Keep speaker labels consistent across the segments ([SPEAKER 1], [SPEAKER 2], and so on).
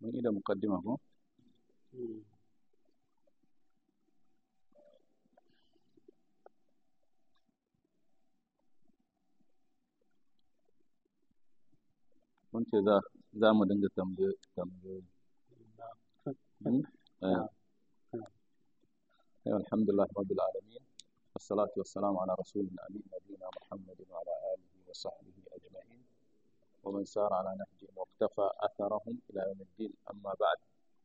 [SPEAKER 1] mun yi da muqaddima ko mun ce za mu dinga tambayoyi alhamdulillah rabbil alamin wassalatu wassalamu ala rasulina nabiyina muhammadin wa ala alihi wa sahbihi ajma'in wa man sara ala nahjihim wa iktafa atharahum ila yawm الدين amma ba'd.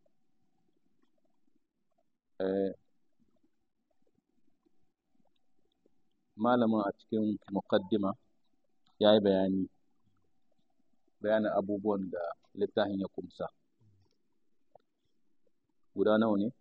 [SPEAKER 1] malamin a cikin muqaddima yayi bayanin abubuwan da littafin ya kumsa. Guda nawa ne?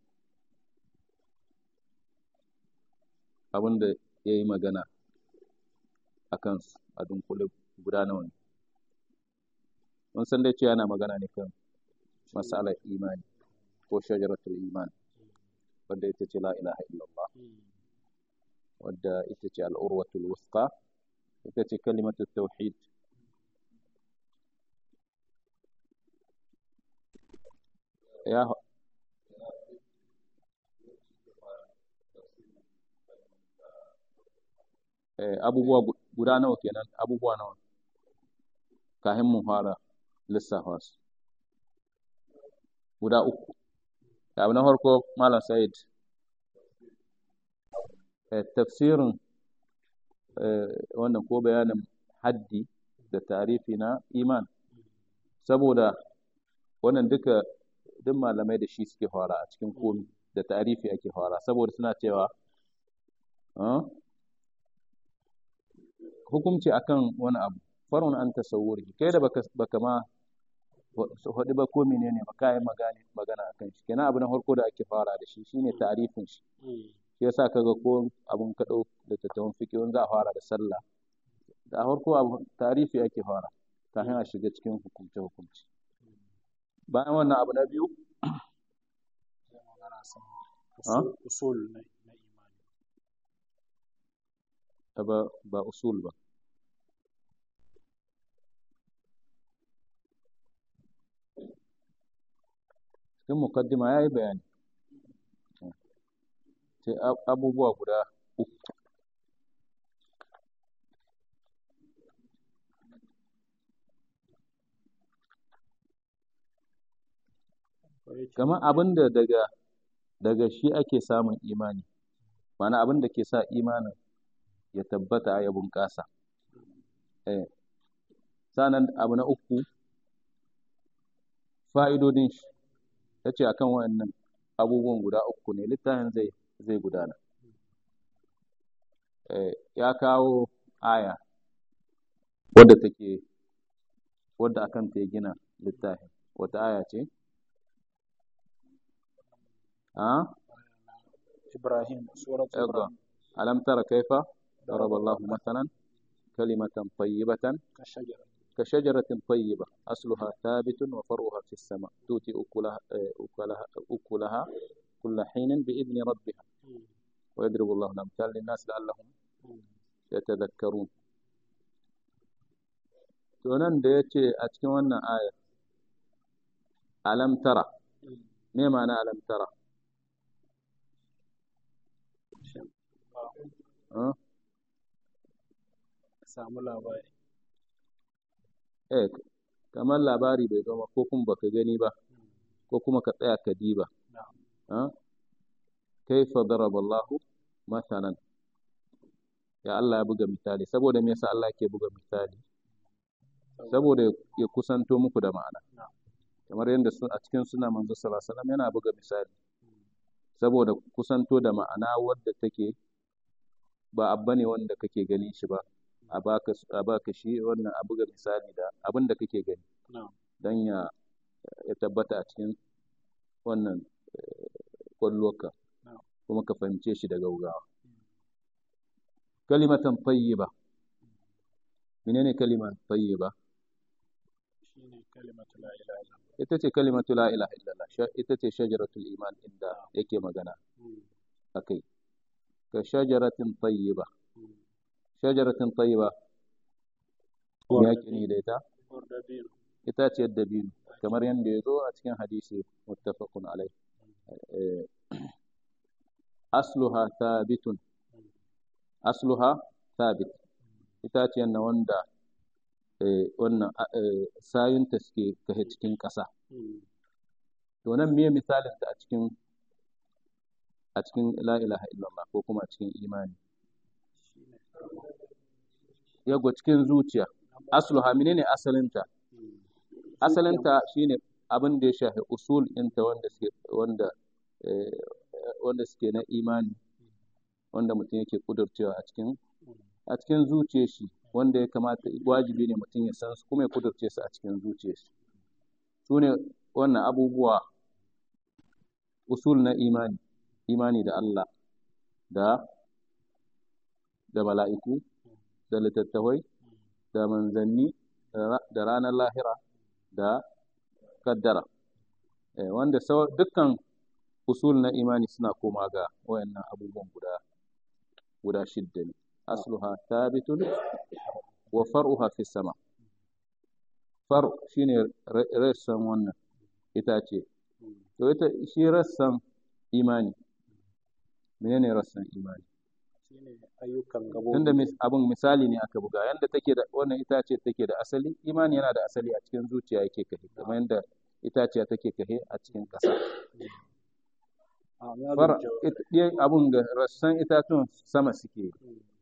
[SPEAKER 1] Abin da ya yi magana a kansu a dunkule guda nawa ne? Mun san dai cewa yana magana ne kan masalar imani ko shajaratul iman, wadda ita ce la ilaha illallah, wadda ita ce al'urwatul wuthqa, ita ce kalimatul tauhid. Ya abubuwa guda nawa kenan, abubuwa nawa kafin mu fara lissafa su? Guda uku. Abu na farko Malam Said, tafsirin wannan ko bayanin haddi da tarifi na iman, saboda wannan duk malamai da shi suke fara a cikin komi da tarifi ake fara, saboda suna cewa hukunci akan wani abu farun an tasawwuri, kai da baka ma faɗi ba ko menene ba kai magana akan shi, kenan abu na farko da ake fara da shi shine tarifin shi. Shi yasa kaga ko abun ka dau da tattawan fiqh za a fara da sallah, da farko abu tarifi ake fara kafin a shiga cikin hukunci. Bayan wannan abu na biyu
[SPEAKER 2] usul na imani,
[SPEAKER 1] ba usul ba. Cikin mukaddima ya yi bayani sai abubuwa guda uku. Kamar abin da daga shi ake samun imani, ma'ana abin da ke sa imanin ya tabbata ya bunƙasa. Sanan abu na uku fa'idodin shi, ya ce akan waɗannan abubuwan guda uku ne littafin zai gudana. Ya kawo aya wadda akan ta ya gina littafin. Wata aya ce?
[SPEAKER 2] Ibrahim, surat Ibrahim.
[SPEAKER 1] Alam tara kaifa daraba Allahu mathalan kalimatan tayyibatan كشجرة طيبة أصلها ثابت وفرعها في السماء تؤتي أكلها كل حين بإذن ربها ويضرب الله الأمثال للناس لعلهم يتذكرون. tunan da ya ce a cikin wannan ayar alam tara, me ma'ana alam tara?
[SPEAKER 2] Samu labari.
[SPEAKER 1] Kamar labari bai zama ko kuma baka gani ba ko kuma ka tsaya ka diba. Kaifa daraballahu masalan, ya Allah ya buga misali. Saboda me yasa Allah yake buga misali? Saboda ya kusanto muku da ma'ana. Kamar yadda a cikin suna manzo sallallahu alaihi wasallam yana buga misali saboda kusanto da ma'ana wadda take ba abba ne wanda kake ganin shi ba, a baka shi wannan a buga misali da abin da kake gani don ya tabbata a cikin wannan kwallonka kuma ka fahimce shi daga gaugawa. Kalimatan tayyiba, menene kalimatan tayyiba?
[SPEAKER 2] Shine kalimatu la ilaha illallah.
[SPEAKER 1] Ita ce kalimatu la ilaha illallah, ita ce shajaratul iman inda yake magana akai. Ka shajaratin tayyiba, shajaratin tayyiba me yake ni da ita? Ita ce dabino. kamar yadda ya zo a cikin hadisi muttafaqun alai. asluha thabitun asluha thabit itaciyar na wanda wannan sayunta suke kahe cikin ƙasa. To nan me misalin ta a cikin la ilaha illallah ko kuma a cikin imani? Yago cikin zuciya. Asluha menene asalinta? Asalinta shine abin da ya shafi usul ɗinta wanda suke na imani, wanda mutum yake kudurcewa a cikin zuciyar shi, wanda ya kamata wajibi ne mutum ya san su kuma ya kudurce su a cikin zuciyar shi. Su ne wannan abubuwa usul na imani da Allah da mala'iku da littattafai da manzanni da ranar lahira da kaddara, wanda dukkan usul na imani suna koma ga wayannan abubuwan guda shidda ne. asluha thabitun wa far'uha fi sama. Far shine rassan wannan itace. To shi rassan imani. Menene rassan imani?
[SPEAKER 2] Shine ayyukan gabobi.
[SPEAKER 1] Tunda abun misali ne aka buga, yanda take da wannan itace take da asali, imani yana da asali a cikin zuciya yake kahe, kamar yanda itaciya take kahe a cikin ƙasa. Far abun ga rassan itatuwan sama suke.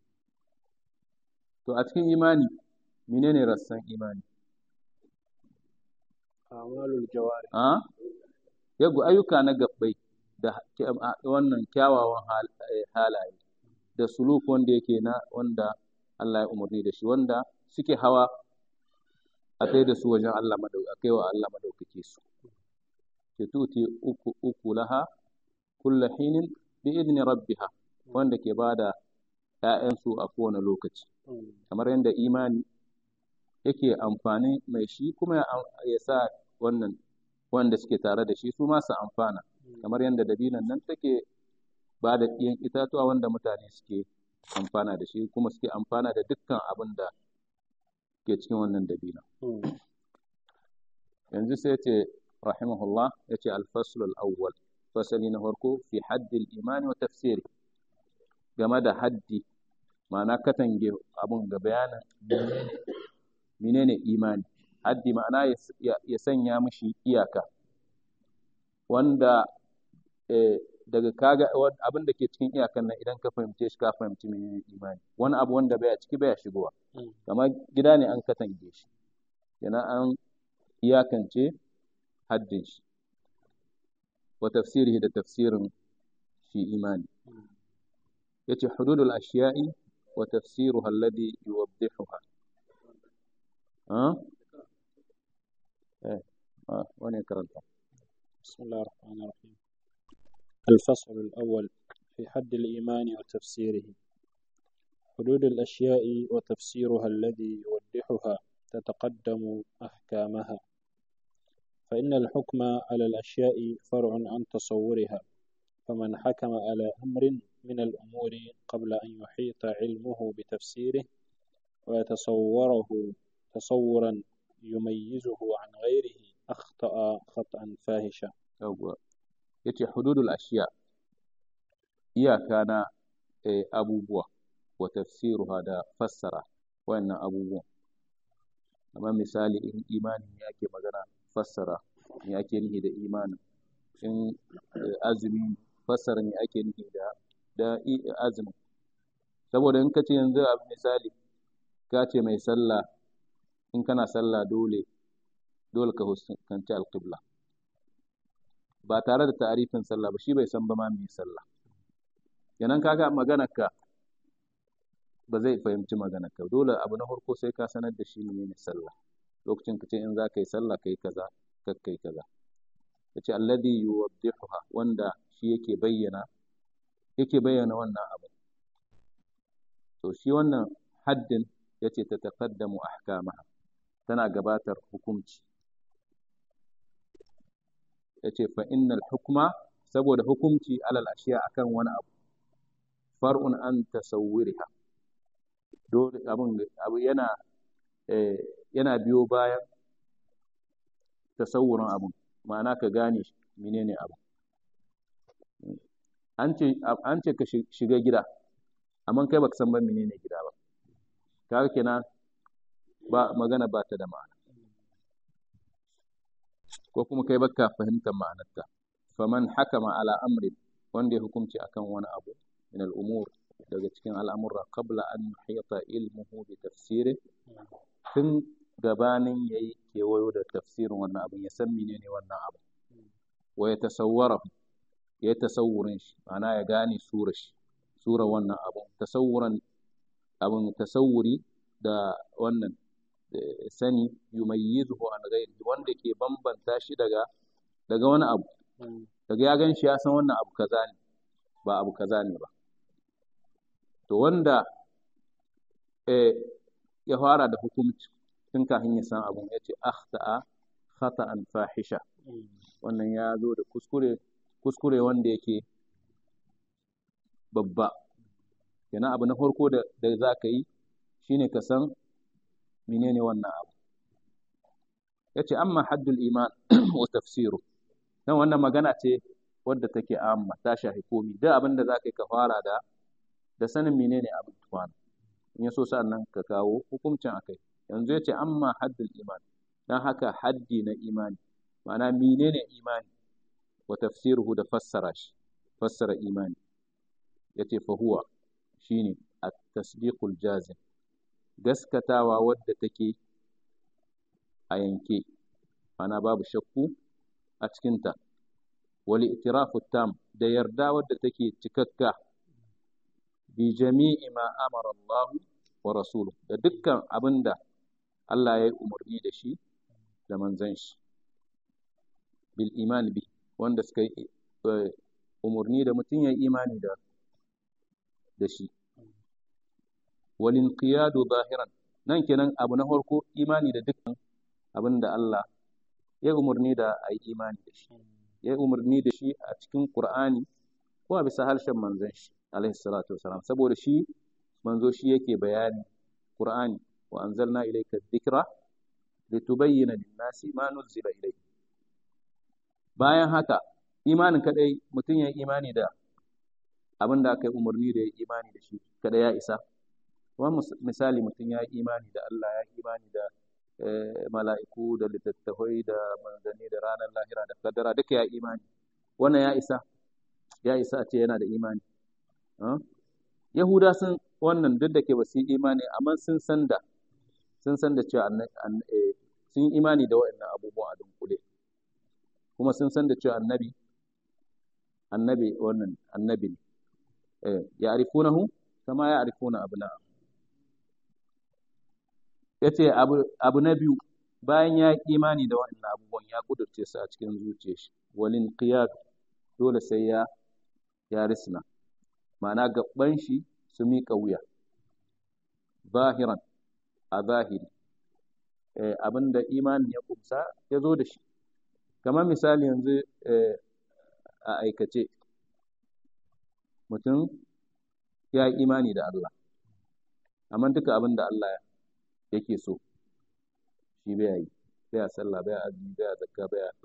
[SPEAKER 1] To a cikin imani menene rassan imani?
[SPEAKER 2] Amalul jawari.
[SPEAKER 1] Yago ayyuka na gabbai da wannan kyawawan halaye da suluk wanda yake wanda Allah ya umarni da shi, wanda suke hawa a kai da su wajen Allah kai wa Allah madaukake su. Ke tuti uku laha kulla hinin bi idni rabbiha, wanda ke bada ‘ya'yansu a kowane lokaci, kamar yadda imani yake amfani mai shi kuma ya sa wanda suke tare da shi su ma su amfana, kamar yadda dabinan nan take ba da ɗiyan itatuwa wanda mutane suke amfana da shi kuma suke amfana da dukkan abin da ke cikin wannan dabina. Yanzu sai ce rahimahullah ya ce alfaslul awwal, fasali na farko fi haddil imani wa tafsiri, game da haddi ma'ana katange abun ga bayanin menene imani. Haddi ma'ana ya sanya mishi iyaka, wanda daga kaga abin da ke cikin iyakan nan idan ka fahimce shi ka fahimci menene imani. Wani abu wanda baya ciki baya shigowa, kamar gida ne an katange shi, yana an iyakance haddin shi wa tafsirihi da tafsirin shi imani. yace hududul ashiya'i wa tafsiruha alladhi yuwaddihuha. wani karanta.
[SPEAKER 2] بسم الله الرحمن الرحيم. الفصل الأول في حد الإيمان وتفسيره. حدود الأشياء وتفسيرها الذي يوضحها تتقدم أحكامها، فإن الحكم على الأشياء فرع عن تصورها، فمن حكم على أمر من الأمور قبل أن يحيط علمه بتفسيره ويتصوره تصورا يميزه عن غيره أخطأ خطأ فاحشا.
[SPEAKER 1] yace hududul ashiya, iyaka na abubuwa, wa tafsiruha da fassara wayannan abubuwan. Amma misali in imani ne ake magana, fassara me ake nufi da imani. In azumi, fassara me ake nufi da azumi. Saboda in kace yanzu a misali ka ce mai sallah, in kana sallah dole ka fuskanci alqibla, ba tare da ta'arifin sallah ba, shi bai san ba ma me sallah. Kenan kaga maganarka ba zai fahimci maganarka. Dole abu na farko sai ka sanar da shi ne sallah. Lokacin ka ce in za ka yi sallah kai kaza, kakkai kaza. Yace alladhi yuwaddihuha, wanda shi yake bayyana wannan abu. To shi wannan haddin yace ta taqaddamu ahkamaha, tana gabatar hukunci. yace fa innal hukma, saboda hukunci alal ashiya akan wani abu, far'un an tasawwuriha, dole abu yana biyo bayan tasawurin abun, ma'ana ka gane menene abu. An ce ka shiga gida, amma kai baka san ba menene gida ba, kaga kenan ba magana ba ta da ma'ana, ko kuma kai baka fahimtar ma'anarta. Faman hakama ala amrin, wanda ya hukunci akan wani abu min al'umur, daga cikin al'amurra, qabla an yuhita ilmuhu bi tafsiri, tun gabanin yayi kewayo da tafsirin wannan abin, ya san menene wannan abu, wa ya tasawwara, ya tasawurin shi, ma'ana ya gane sura wannan abu, tasawuri da wannan sani, yumayyizuhu an ghairihi, wanda ke bambanta shi daga wani abu, daga ya gan shi ya san wannan abu kaza ne, ba abu kaza ne ba. To wanda ya fara da hukunci tun kafin ya san abun, ya ce akhta'a khata'an fahisha, wannan ya zo da kuskure wanda yake babba. Kenan abu na farko da za ka yi shine ka san menene wannan abu. Ya ce amma haddul iman wa tafsiru, dan wannan magana ce wadda take amma ta shafi komi, duk abin da za ka yi ka fara da sanin menene abin tukwana, in ya so sa'annan ka kawo hukuncin akai. Yanzu ya ce amma haddul iman, dan haka haddi na imani, ma'ana menene imani, wa tafsiruhu, da fassara imani. Ya ce fa huwa, shine at-tasdiqul jazim, gaskatawa wadda take a yanke, ana babu shakku a cikinta, wal i'tirafu tam, da yarda wadda take cikakka, bi jami'i ma amara Allah wa rasuluhu, da dukkan abinda Allah ya yi umarni da shi da manzon shi, bil iman bi, wanda suka yi umarni da mutum ya imani da shi. Walin qiyadu zahiran, nan kenan abu na farko imani da dukkan abin da Allah ya umarni da a yi imani da shi, ya umarni da shi a cikin Qur'ani ko a bisa harshen manzon shi alaihi salatu wasalam, saboda shi manzo shi yake bayani Qur'ani, wa anzalna ilayka dhikra litubayyana lin-nasi ma nuzila ilayhi. Bayan haka imanin kadai, mutum ya imani da abin da aka yi umarni da ya imani da shi kada ya isa. Kuma misali mutum ya yi imani da Allah, ya yi imani da mala'iku, da littattafai, da manzanni, da ranar lahira, da kaddara, duka ya yi imani, wannan ya isa a ce yana da imani. Yahuda sun wannan duk da ke ba su yi imani, amma sun san da cewa sun yi imani da waɗannan abubuwan a dunkule, kuma sun san da cewa annabi ne. Ya arifunahu kama ya arifuna abna. Ya ce abu na biyu, bayan ya yi imani da waɗannan abubuwan, ya kudurce su a cikin zuciyar shi, walin qiyad, dole sai ya risna, ma'ana gaban shi su miƙa wuya, zahiran, a zahiri, abinda imanin ya kumsa ya zo da shi. Kamar misali yanzu a aikace, mutum ya yi imani da Allah, amma duka abin da Allah yake so shi bai yi, bai sallah, bai azumi, bai zakka,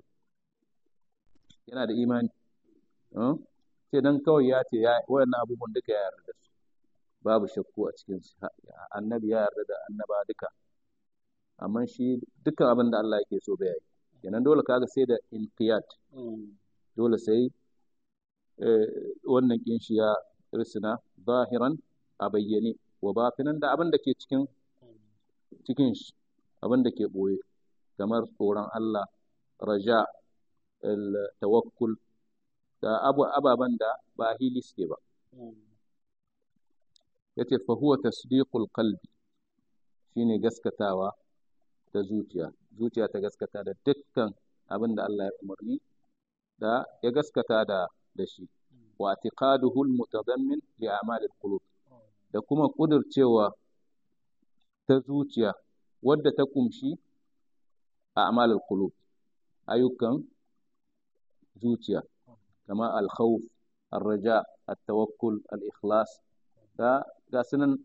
[SPEAKER 1] yana da imani, sai dan kawai ya ce wayannan abubuwan duka ya yarda da su, babu shakku a cikin su, annabi ya yarda da annaba duka, amma shi dukkan abin da Allah yake so bai yi. Kenan dole kaga sai da inqiyat, dole sai wannan kin shi ya risina, zahiran, a bayyane, wa batinan, da abin da ke cikin shi, abin da ke boye, kamar tsoron Allah, raja, tawakkul, da ababen da ba hili suke ba. Yace fa huwa tasdiqul qalbi, shine gaskatawa ta zuciya ta gaskata da dukkan abin da Allah ya umarni da ya gaskata da shi, wa i'tiqaduhu al-mutadammin li a'mal al-qulub, da kuma kudurcewa ta zuciya wadda ta kumshi a'mal al-qulub, ayyukan zuciya, kama al-khawf, ar-raja, at-tawakkul, al-ikhlas, da ga sunan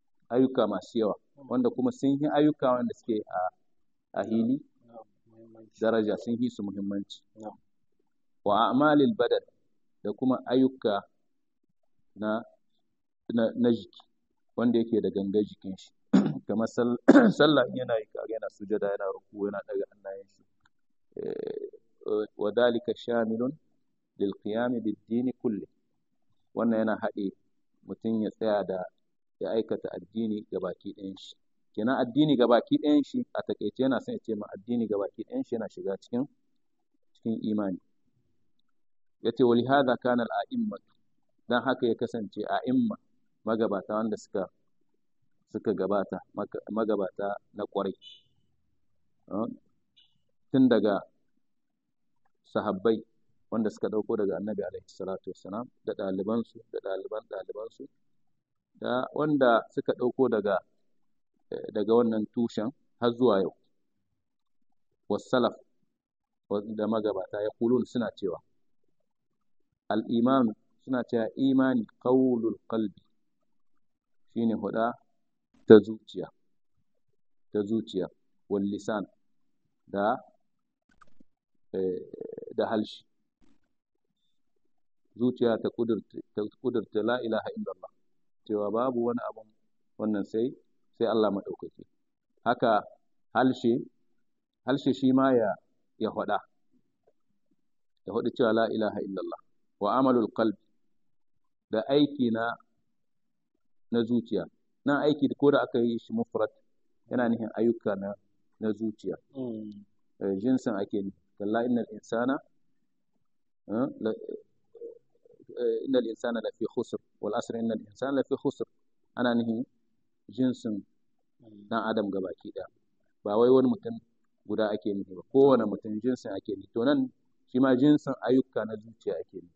[SPEAKER 1] ayyuka masu yawa, wanda kuma sun yi ayyuka wanda suke a hili daraja, sun yi su muhimmanci. Wa a'malil badan, da kuma ayyuka na jiki wanda yake da gangar jikin shi kamar sallah yana yi kare, yana sujada, yana ruku, yana daga hannayen shi. Wa dalika shamilun lil qiyam bid din kulli, wannan yana haɗe mutum ya tsaya da ya aikata addini gabaki ɗayan shi. Kenan addini gabaki ɗayan shi a takaice yana son ya ce ma addini gabaki ɗayan shi yana shiga cikin imani. Yace wali hadha kana al a'imma, dan haka ya kasance a'imma magabata wanda suka gabata, magabata na ƙwarai, tun daga sahabbai wanda suka ɗauko daga annabi alaihi salatu wassalam, da ɗalibansu da ɗalibansu, da wanda suka ɗauko daga wannan tushen har zuwa yau. Wassalaf, da magabata, ya kulun suna cewa al'imanu, suna cewa imani qaulul qalbi, shine huɗa ta zuciya, wal lisan, da halshi. Zuciya ta kudurta la ilaha illallah, cewa babu wani abun wannan sai Allah maɗaukaki. Haka halshe shi ma ya faɗa cewa la ilaha illallah. Wa amalul qalbi, da aiki na zuciya. Nan aiki ko da aka yi shi mufrad yana nufin ayyuka na zuciya. Jinsin ake nufi. Kalla innal insana lafi khusr wal asr innal insana lafi khusr, ana nufin jinsin dan adam gabaki ɗaya, ba wai wani mutum guda ake nufi ba, kowane mutum jinsin ake nufi. To nan shi ma jinsin ayyuka na zuciya ake nufi.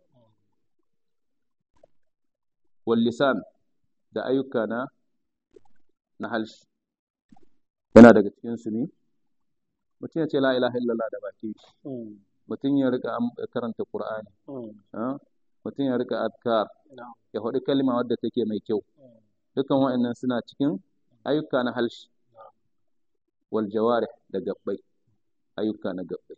[SPEAKER 1] Wal lisan, da ayyuka na halshi, yana daga cikin su ne mutum ya ce la ilaha illallah da baki shi, mutum ya rika karanta Qur'ani, mutum ya rika adkar, ya faɗi kalma wadda take mai kyau. Dukan waɗannan suna cikin ayyuka na halshi. Wal jawarih, da gabbai, ayyuka na gabbai.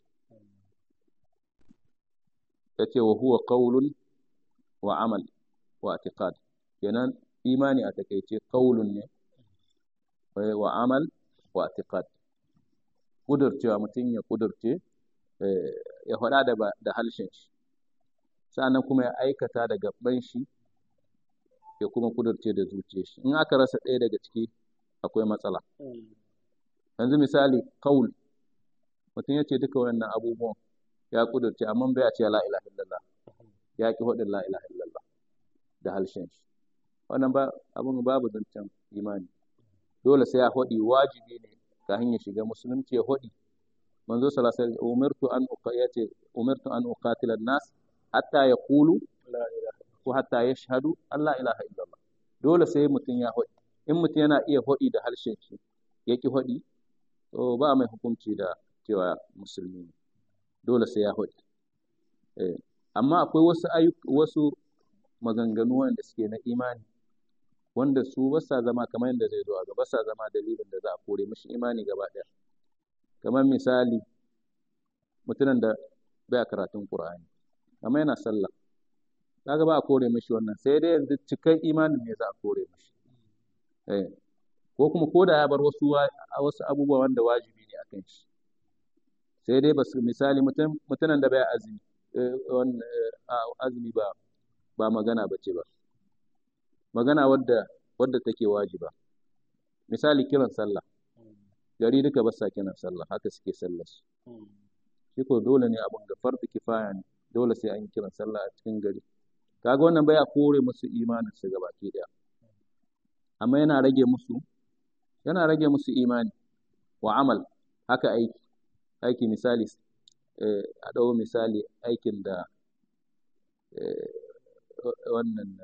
[SPEAKER 1] Yace wa huwa qaulun wa amal wa i'tiqad. Kenan imani a takeice qaulun ne wa amal wa i'tiqad. Kudurcewa, mutum ya kudurce, ya faɗa da halshen shi, sa'annan kuma ya aikata da gaban shi, ya kuma kudurce da zuciyar shi. In aka rasa ɗaya daga ciki akwai matsala. Yanzu misali qaul, mutum ya ce duka wannan abubuwan ya kudurce, amma bai ce la ilaha illallah, ya ki faɗin la ilaha illallah da halshen shi, wannan abun babu zancen imani. Dole sai ya faɗi, wajibi ne kafin ya shiga musulunci ya faɗi. Manzo sallallahu alaihi wasallam umirtu an uqatila an-nas hatta yaqulu la ilaha ko hatta yashhadu an la ilaha illallah. Dole sai mutum ya faɗi. In mutum yana iya faɗi da harshen shi ya ki faɗi, to ba mai hukunci da cewa musulmi ne. Dole sai ya faɗi. Amma akwai wasu maganganu wanda suke na imani, wanda su ba sa zama kamar yadda zai zo a gaba, ba sa zama dalilin da za a kore mishi imani gaba ɗaya. Kamar misali, mutumin da bai karatun Qur'ani amma yana sallah, kaga ba a kore mishi wannan, sai dai yanzu cikan imanin ne za a kore mishi. Ko kuma ko da ya bar wasu abubuwa wanda wajibi ne akan shi, sai dai basu, misali mutumin da bai azumi ba magana bace ba, magana wadda take wajiba. Misali kiran sallah, gari duka ba sa kiran sallah, haka suke sallar su. Shi ko dole ne abun da fardu kifaya ne, dole sai an yi kiran sallah a cikin gari. Kaga wannan baya kore musu imanin su gabaki daya, amma yana rage musu imani. Wa amal, haka aiki misali, a ɗau misali aikin da wannan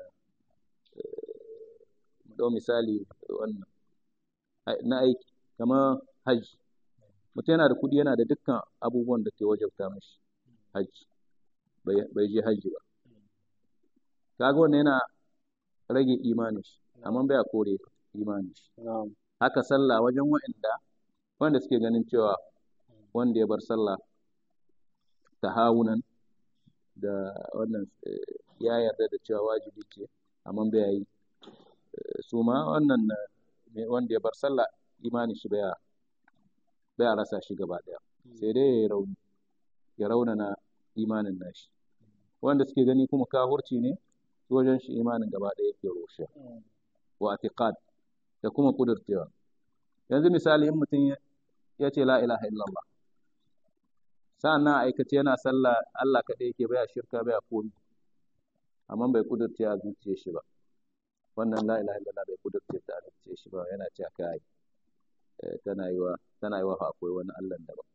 [SPEAKER 1] ɗau misali wannan na aiki kamar hajji. Mutum yana da kuɗi, yana da dukkan abubuwan da ke wajabta mashi hajji, bai je hajji ba. Kaga wannan yana rage imanin shi, amma bai kore imanin shi. Haka sallah wajen wanda suke ganin cewa wanda ya bar sallah tahawunan da wannan ya yarda da cewa wajibi ce amma bai yi su ma wannan wanda ya bar sallah imanin shi bai rasa shi gaba daya sai dai ya raunana imanin nashi wanda suke gani kuma kafirci ne wajen shi imanin gaba daya yake rushe wa i'tiqad da kuma kudurtewa yanzu misali in mutum ya ce la ilaha illallah sa'annan aikace yana sallah Allah kaɗai yake baya shirka baya komi amma bai kudurce a zuciyar shi ba wannan la ilaha illallah bai kudurce ta a zuciyar shi ba yana cewa kai tana yi wa akwai wani Allah da ba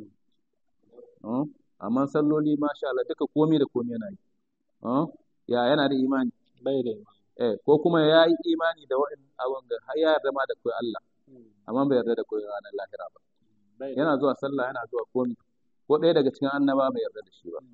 [SPEAKER 1] amma salloli masha Allah duka komi da komi yana yi yana da imani
[SPEAKER 2] bai da
[SPEAKER 1] ko kuma ya yi imani da wa'in abin da har ya yarda ma da kai Allah amma bai yarda da kai ranar lahira ba yana zuwa sallah yana zuwa komi ko ɗaya daga cikin annaba bai yarda da shi ba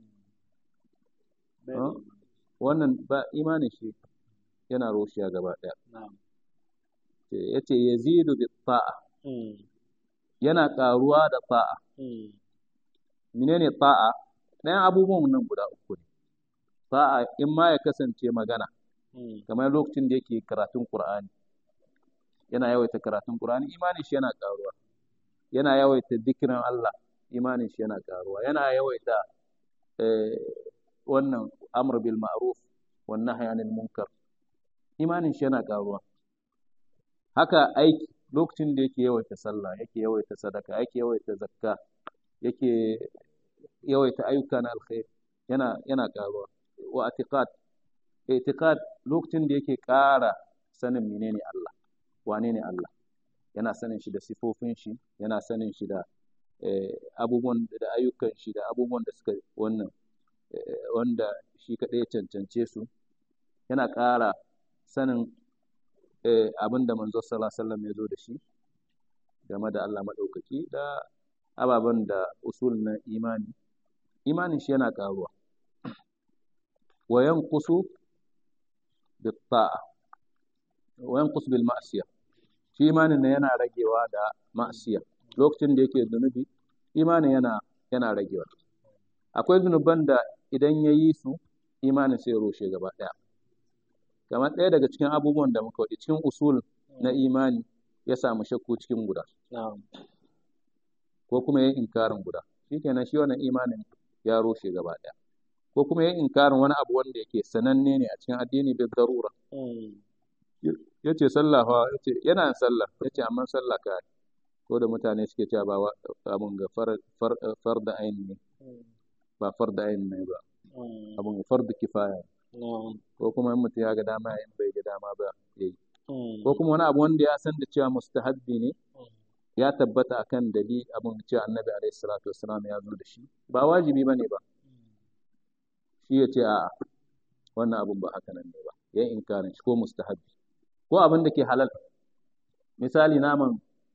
[SPEAKER 1] wannan ba imanin shi yana roshiya gaba ɗaya ya ce yazidu bi ta'a yana ƙaruwa da ta'a menene ta'a ɗayan abubuwan nan guda uku ne ta'a in ma ya kasance magana kamar lokacin da yake karatun Qur'ani yana yawaita karatun Qur'ani imanin shi yana ƙaruwa yana yawaita zikirin Allah imanin shi yana ƙaruwa yana yawaita wannan amr bil ma'ruf wan nahy anil munkar imanin shi yana ƙaruwa haka aiki lokacin da yake yawaita sallah yake yawaita sadaka yake yawaita zakka yake yawaita ayyuka na alkhair yana ƙaruwa wa i'tiqad lokacin da yake ƙara sanin menene Allah wane ne Allah yana sanin shi da sifofin shi yana sanin shi da abubuwan da ayyukan shi da abubuwan da suka wanda shi kaɗai ya cancance su yana ƙara sanin abin da manzo sallallahu alaihi wasallam ya zo da shi game da Allah maɗaukaki da ababen da usul na imanin shi yana ƙaruwa wa yanqusu bit ta'a wa yanqus bil ma'siyah shi imanin ne yana ragewa da ma'siyah lokacin da yake zunubi imanin yana ragewa akwai zunuban da idan ya yi su imanin sai ya roshe gaba ɗaya kamar ɗaya daga cikin abubuwan da muka waɗi cikin usul na imani ya samu shakku cikin guda ko kuma ya yi inkarin guda shikenan shi wannan imanin ya roshe gaba ɗaya ko kuma ya yi inkarin wani abu wanda yake sananne ne a cikin addini bil darura ya ce sallah fa yana sallah ya ce amma sallah ka ko da mutane suke cewa ba abun ga farda ayin ne ba farda ayin ne ba abun farda kifaya ko kuma in mutum ya ga dama in bai ga dama ba yayi ko kuma wani abu wanda ya san da cewa mustahabbi ne ya tabbata akan dalil abun cewa annabi alaihi salatu wassalam ya zo da shi ba wajibi bane ba shi ya ce a'a wannan abun ba haka nan ne ba yayin inkarin shi ko mustahabbi ko abin da ke halal misali nama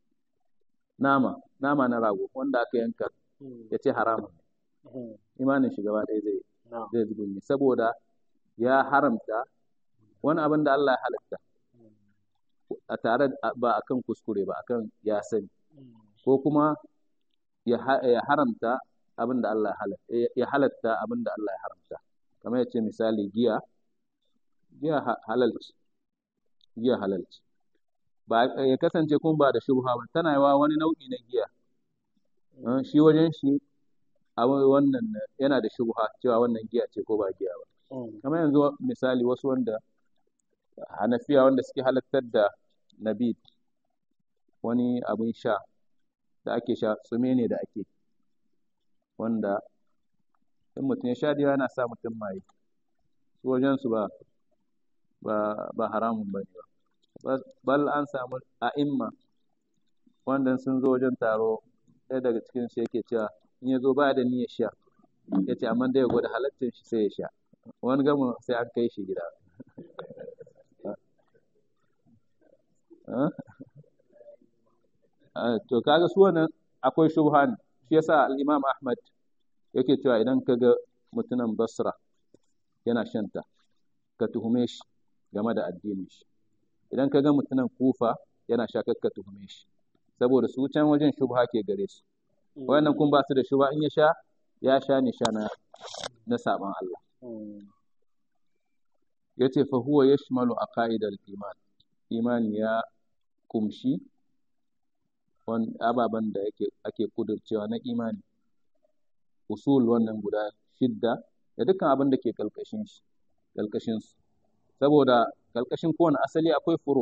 [SPEAKER 1] na rago wanda aka yanka ya ce haramun imanin shi gaba ɗaya zai zubunyi saboda ya haramta wani abin da Allah ya halatta a tare ba akan kuskure ba akan ya sani ko kuma ya haramta abin da Allah ya halatta abin da Allah ya haramta kamar ya ce misali giya halalci ba ya kasance kun ba da shubha ba tana yawa wani nau'i na giya shi wajen shi wannan yana da shubha cewa wannan giya ce ko ba giya ba kamar yanzu misali wasu wanda hanafiya wanda suke halattar da nabid wani abin sha da ake sha tsume ne da ake wanda in mutum ya sha da yana sa mutum maye su wajen su ba haramun ba ne ba bal an samu a'imma wanda sun zo wajen taro ɗaya daga cikin su yake cewa in ya zo ba da niyyar sha ya ce amma da ya gwada halaccin shi sai ya sha wani gama sai an kai shi gida to kaga su wannan akwai shubhan shi yasa al-Imam Ahmad yake cewa idan kaga mutumin Basra yana shanta ka tuhume shi game da addinin shi idan kaga mutumin Kufa yana sha ka tuhume shi saboda su can wajen shubha ke gare su wayannan kun ba su da shuba in ya sha ne sha na saban Allah. Yace fa huwa yashmalu aqaidal iman, imani ya kumshi ababen da ake kudurcewa na imani, usul wannan guda 6 da dukkan abin da ke kalkashin su, saboda kalkashin kowane asali akwai furu.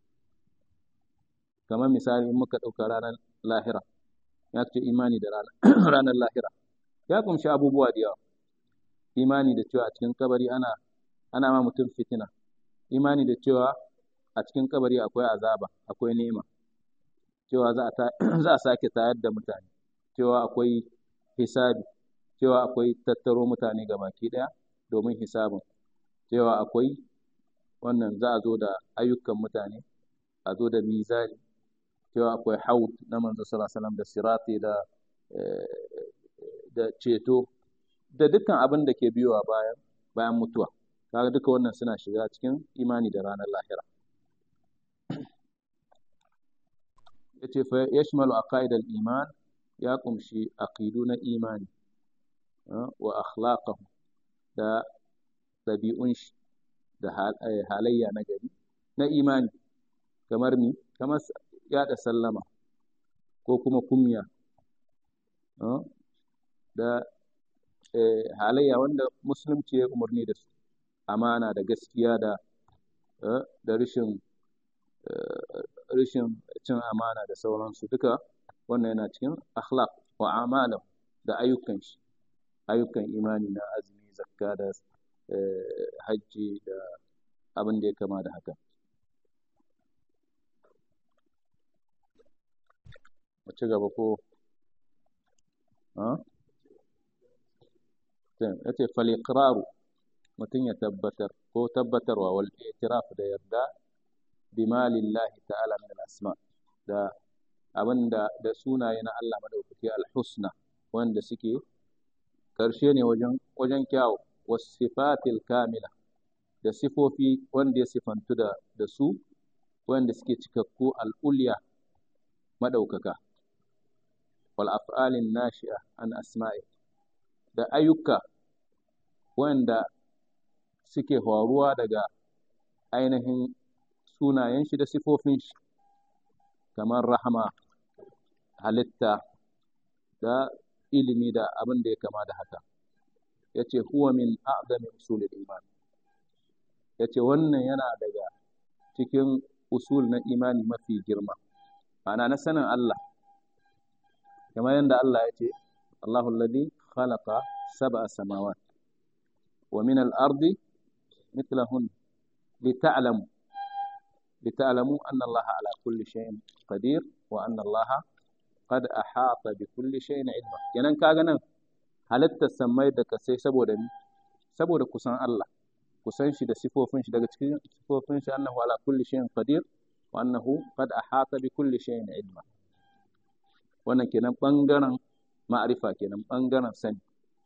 [SPEAKER 1] Kamar misali in muka ɗauka ranar lahira, ya ce imani da ranar lahira ya kumshi abubuwa da yawa. Imani da cewa a cikin kabari ana ma mutum fitina, imani da cewa a cikin kabari akwai azaba, akwai ni'ima, cewa za a sake tayar da mutane, cewa akwai hisabi, cewa akwai tattaro mutane gabaki daya domin hisabin, cewa akwai wannan za a zo da ayyukan mutane, a zo da mizani, cewa akwai haud na manzo sallallahu alaihi wasallam da sirati da ceto da dukkan abin da ke biyowa bayan mutuwa. Kaga duka wannan suna shiga cikin imani da ranar lahira. Yace fa yashmalu aqaidal iman, ya kumshi aqidu na imani wa akhlaqahu, da dabi'un shi da halayya na gari na imani, kamar yaɗa sallama ko kuma kumya, da halayya wanda musulunci ya umarni da su, amana da gaskiya da rashin cin amana da sauransu, duka wannan yana cikin akhlaq wa amala da ayyukan imani na azumi, zakka da hajji da abin da ya kama da haka. Mu ci gaba ko yace fal iqraru, mutum ya tabbatar ko tabbatarwa, wal i'tiraf da yarda bima lillahi ta'ala min al-asma, da abinda da sunaye na Allah madaukaki al-husna wanda suke karshe ne wajen kyawu, was sifatil kamila, da sifofi wanda ya sifantu da su wanda suke cikakku, al-ulya madaukaka, wal af'alin nashi'a an asma'i, da ayyuka wanda suke faruwa daga ainihin sunayen shi da sifofin shi, kamar rahama, halitta, da ilimi da abin da ya kama da haka. Yace huwa min a'zami usulil iman, yace wannan yana daga cikin usul na imani mafi girma, ma'ana na sanin Allah, kamar yadda Allah ya ce Allahu alladhi khalaqa sab'a samawat wa min al-ardi mithlahun lita'lamu anna Allaha ala kulli shay'in qadir wa anna Allaha qad ahata bi kulli shay'in ilma. Kenan kaga nan halittar samai da kasai saboda kusan Allah, kusan shi da sifofin shi, daga cikin sifofin shi annahu ala kulli shay'in qadir wa annahu qad ahata bi kulli shay'in ilma. Wannan kenan bangaren ma'arifa, kenan bangaren sani.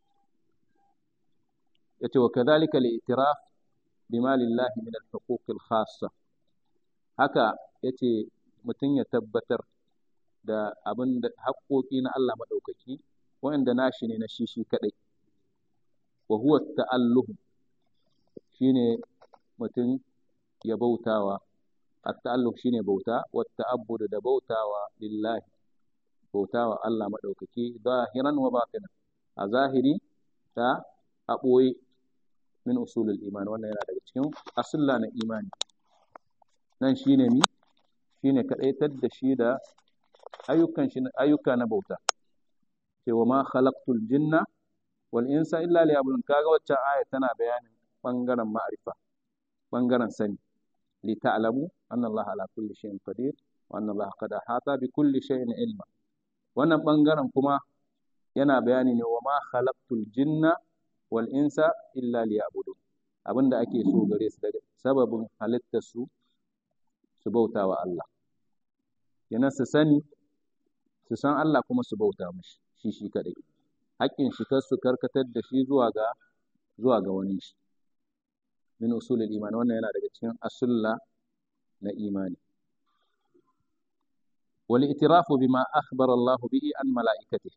[SPEAKER 1] Yace wa kadhalika al-i'tiraf bima lillahi min al-huquq al-khassa, haka yace mutum ya tabbatar da abin da haƙoƙi na Allah madaukaki wanda nashi ne na shi kadai. Wa huwa at-ta'alluh, shine mutum ya bautawa, at-ta'alluh shine bauta, wa at-ta'abbud da bautawa lillahi, bautawa Allah madaukaki, zahiran wa batinan, a zahiri ta a ɓoye, min usulul iman, wannan yana daga cikin asulla na imani. Nan shine kadaitar da shi da ayyuka na bauta, cewa ma khalaqtul jinna wal insa illa liya'budun. Kaga waccan aya tana bayanin bangaren ma'arifa, bangaren sani, li ta'lamu anna Allah ala kulli shay'in qadir wa anna Allah qad ahata bi kulli shay'in ilma. Wannan bangaren kuma yana bayani ne wa ma khalaqtul jinna wal insa illa liya'budun, abinda ake so gare su daga sababin halittar su bauta wa Allah, yana su san Allah kuma su bauta mishi shi kadai, haƙƙin shi kar su karkatar da shi zuwa ga wani shi. Min usulul iman, wannan yana daga cikin asulla na imani. wal itirafu bima akhbara Allah bihi an mala'ikatihi,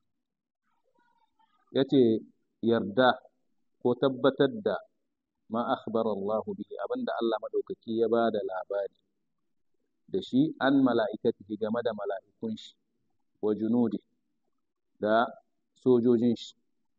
[SPEAKER 1] yace yarda ko tabbatar da ma akhbara Allah bihi, abinda Allah madaukaki ya bada labari da shi an mala'ikatihi game da mala'ikun shi wa junudi da sojojin shi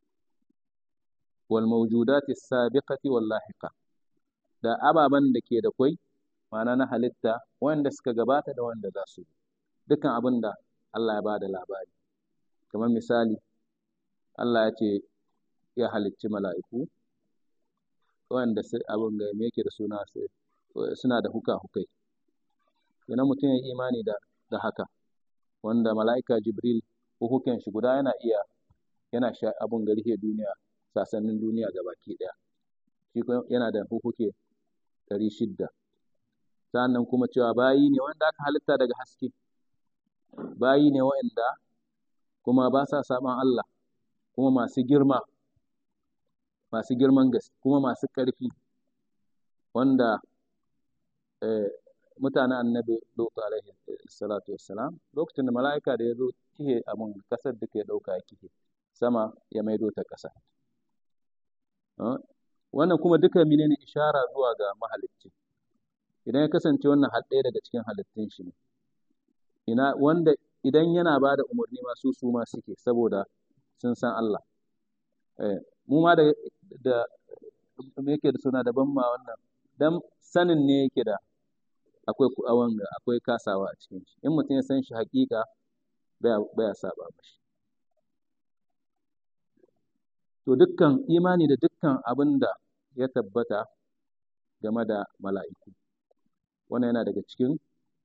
[SPEAKER 1] wal mawjudati sabiqati wal lahiqa, da ababan da ke da kwai ma'ana na halitta wanda suka gabata da wanda za su dukkan abin da Allah ya bada labari. Kamar misali Allah ya ce ya halicci mala'iku wanda abin da me yake da suna da huka-hukai. Idan mutum ya yi imani da haka, wanda mala'ika Jibril hukuken shi guda yana sha abin garihe duniya, sasannin duniya gabaki ɗaya. Shi yana da hukuke 600. Sannan kuma cewa bayi ne wanda aka halitta daga haske, bayi ne waɗanda kuma ba sa saban Allah, kuma masu girman gaske, kuma masu ƙarfi, wanda mutanen annabi Lut alaihi salatu wassalam, lokacin da mala'ika da ya zo kihe abin kasar da ke ɗauka kihe sama ya maido ta ƙasa. Wannan kuma duka menene ishara zuwa ga mahalicci. Idan ya kasance wannan ɗaya daga cikin halittun shi ne, wanda idan yana ba da umarni masu su ma suke, saboda sun san Allah. Mu ma da yake da suna daban ma wannan, dan sanin ne yake da akwai kasawa a cikin shi. In mutum ya san shi hakika baya saba mashi. To dukkan imani da dukkan abin da ya tabbata game da mala'iku, wannan yana daga cikin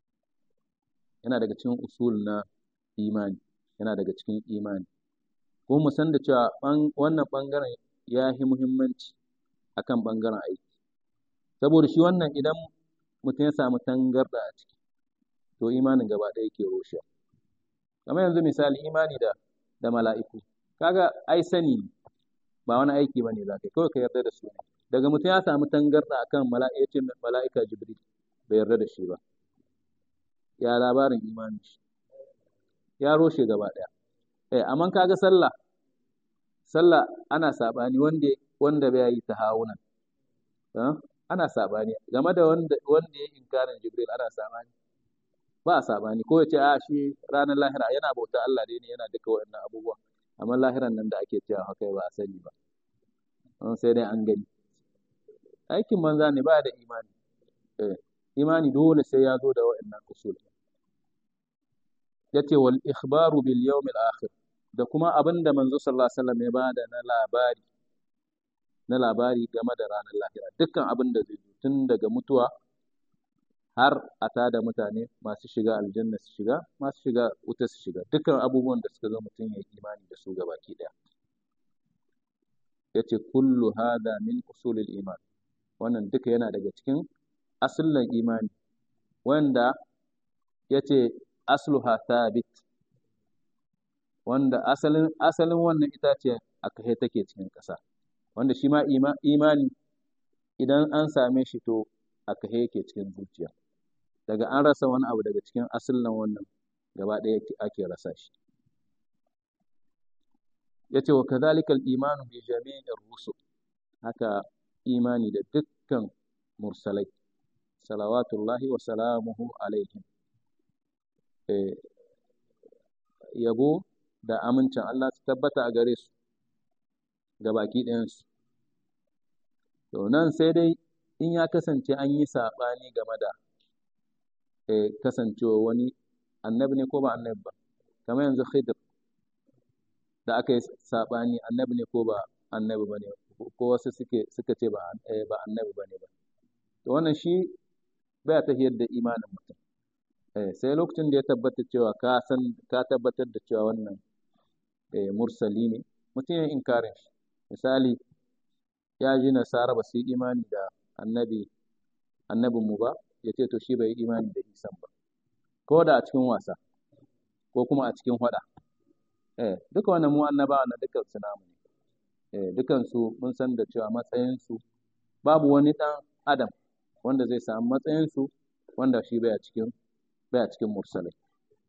[SPEAKER 1] usul na imani, yana daga cikin imani. Kuma mu san da cewa wannan ɓangaren ya yi muhimmanci akan ɓangaren aiki, saboda shi wannan idan mutum ya samu tangarda a ciki, to imanin gaba ɗaya yake rushe. Kamar yanzu misali imani da mala'iku, kaga ai sani ne, ba wani aiki bane za ka yi, kawai ka yarda da su ne. Daga mutum ya samu tangarda akan mala'ika Jibril bai yarda da shi ba, ya labarin imanin shi ya roshe gaba ɗaya. Amma kaga sallah ana saɓani wanda bai yi tahawunan, ana saɓani game da wanda ya inkarin Jibril, ana saɓani ba a saɓani, ko ya ce a shi ranar lahira yana bauta Allah dai ne, yana duka waɗannan abubuwa, amma lahiran nan da ake cewa haka ba a sani ba, sai dai an gani. Aikin banza ne, ba da imani. Imani dole sai ya zo da waɗannan usul. Yace wal ikhbaru bil yawmil akhir, da kuma abinda manzo sallallahu alaihi wasallam ya bada na labari game da ranar lahira, dukkan abin da zai zo tun daga mutuwa har a tada mutane, masu shiga aljanna su shiga, masu shiga wuta su shiga, dukkan abubuwan da suka zo mutum ya yi imani da su gabaki daya. Yace kullu hada min usulil iman, wannan duka yana daga cikin asalin imani, wanda yace asluha thabit, wanda asalin wannan itace a kahe take cikin ƙasa, wanda shi ma imani idan an same shi to a kahe yake cikin zuciya. Daga an rasa wani abu daga cikin asalin wannan, gaba ɗaya ake rasa shi. Yace wa kadhalika al-imanu bi jami'ir rusul, haka imani da dukkan mursalai salawatullahi wa salamuhu alaihim, yabo da amincin Allah su tabbata a gare su gabaki ɗayansu. To nan sai dai in ya kasance an yi saɓani game da kasancewa wani annabi ne ko ba annabi ba, kamar yanzu Khidr da aka yi saɓani annabi ne ko ba annabi ba ne, ko wasu suka ce ba annabi ba ne ba. To wannan shi baya tafiyar da imanin mutum. Sai lokacin da ya tabbata cewa ka tabbatar da cewa wannan mursali ne, mutum ya inkarin shi. Misali, ya ji nasara ba su yi imani da annabinmu ba, ya ce to shi bai yi imani da Isan ba, ko da a cikin wasa ko kuma a cikin hada. Duka wannan mu annabawa na dukkan su namu ne. Dukansu mun san da cewa matsayinsu babu wani ɗan adam wanda zai samu matsayinsu wanda shi baya cikin mursalai.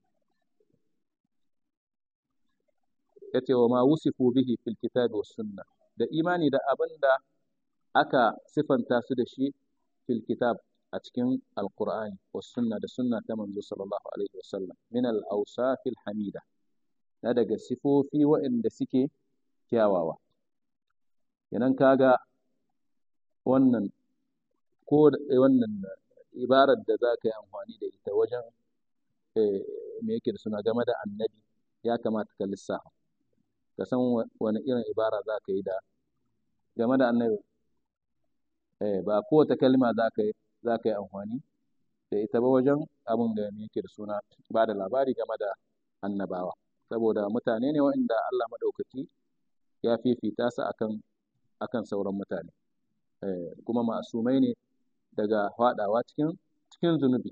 [SPEAKER 1] yace wa ma wusifu bihi fil kitabi was sunna, da imani da abinda aka sifanta su da shi fil kitab a cikin alqur'ani was sunna da sunna ta manzo sallallahu alaihi wasallam min al awsafil hamida, na daga sifofi waɗanda suke kyawawa. Kenan kaga wannan ko wannan ibarar da za ka yi amfani da ita wajen me yake da suna game da annabi, ya kamata ka lissafa ka san wani irin ibara za ka yi da game da annabi. Ba kowace kalma za ka yi amfani da ita ba wajen abin da me yake da suna ba da labari game da annabawa, saboda mutane ne waɗanda Allah maɗaukaki ya fifita su akan sauran mutane, kuma ma'asumai ne daga faɗawa cikin zunubi.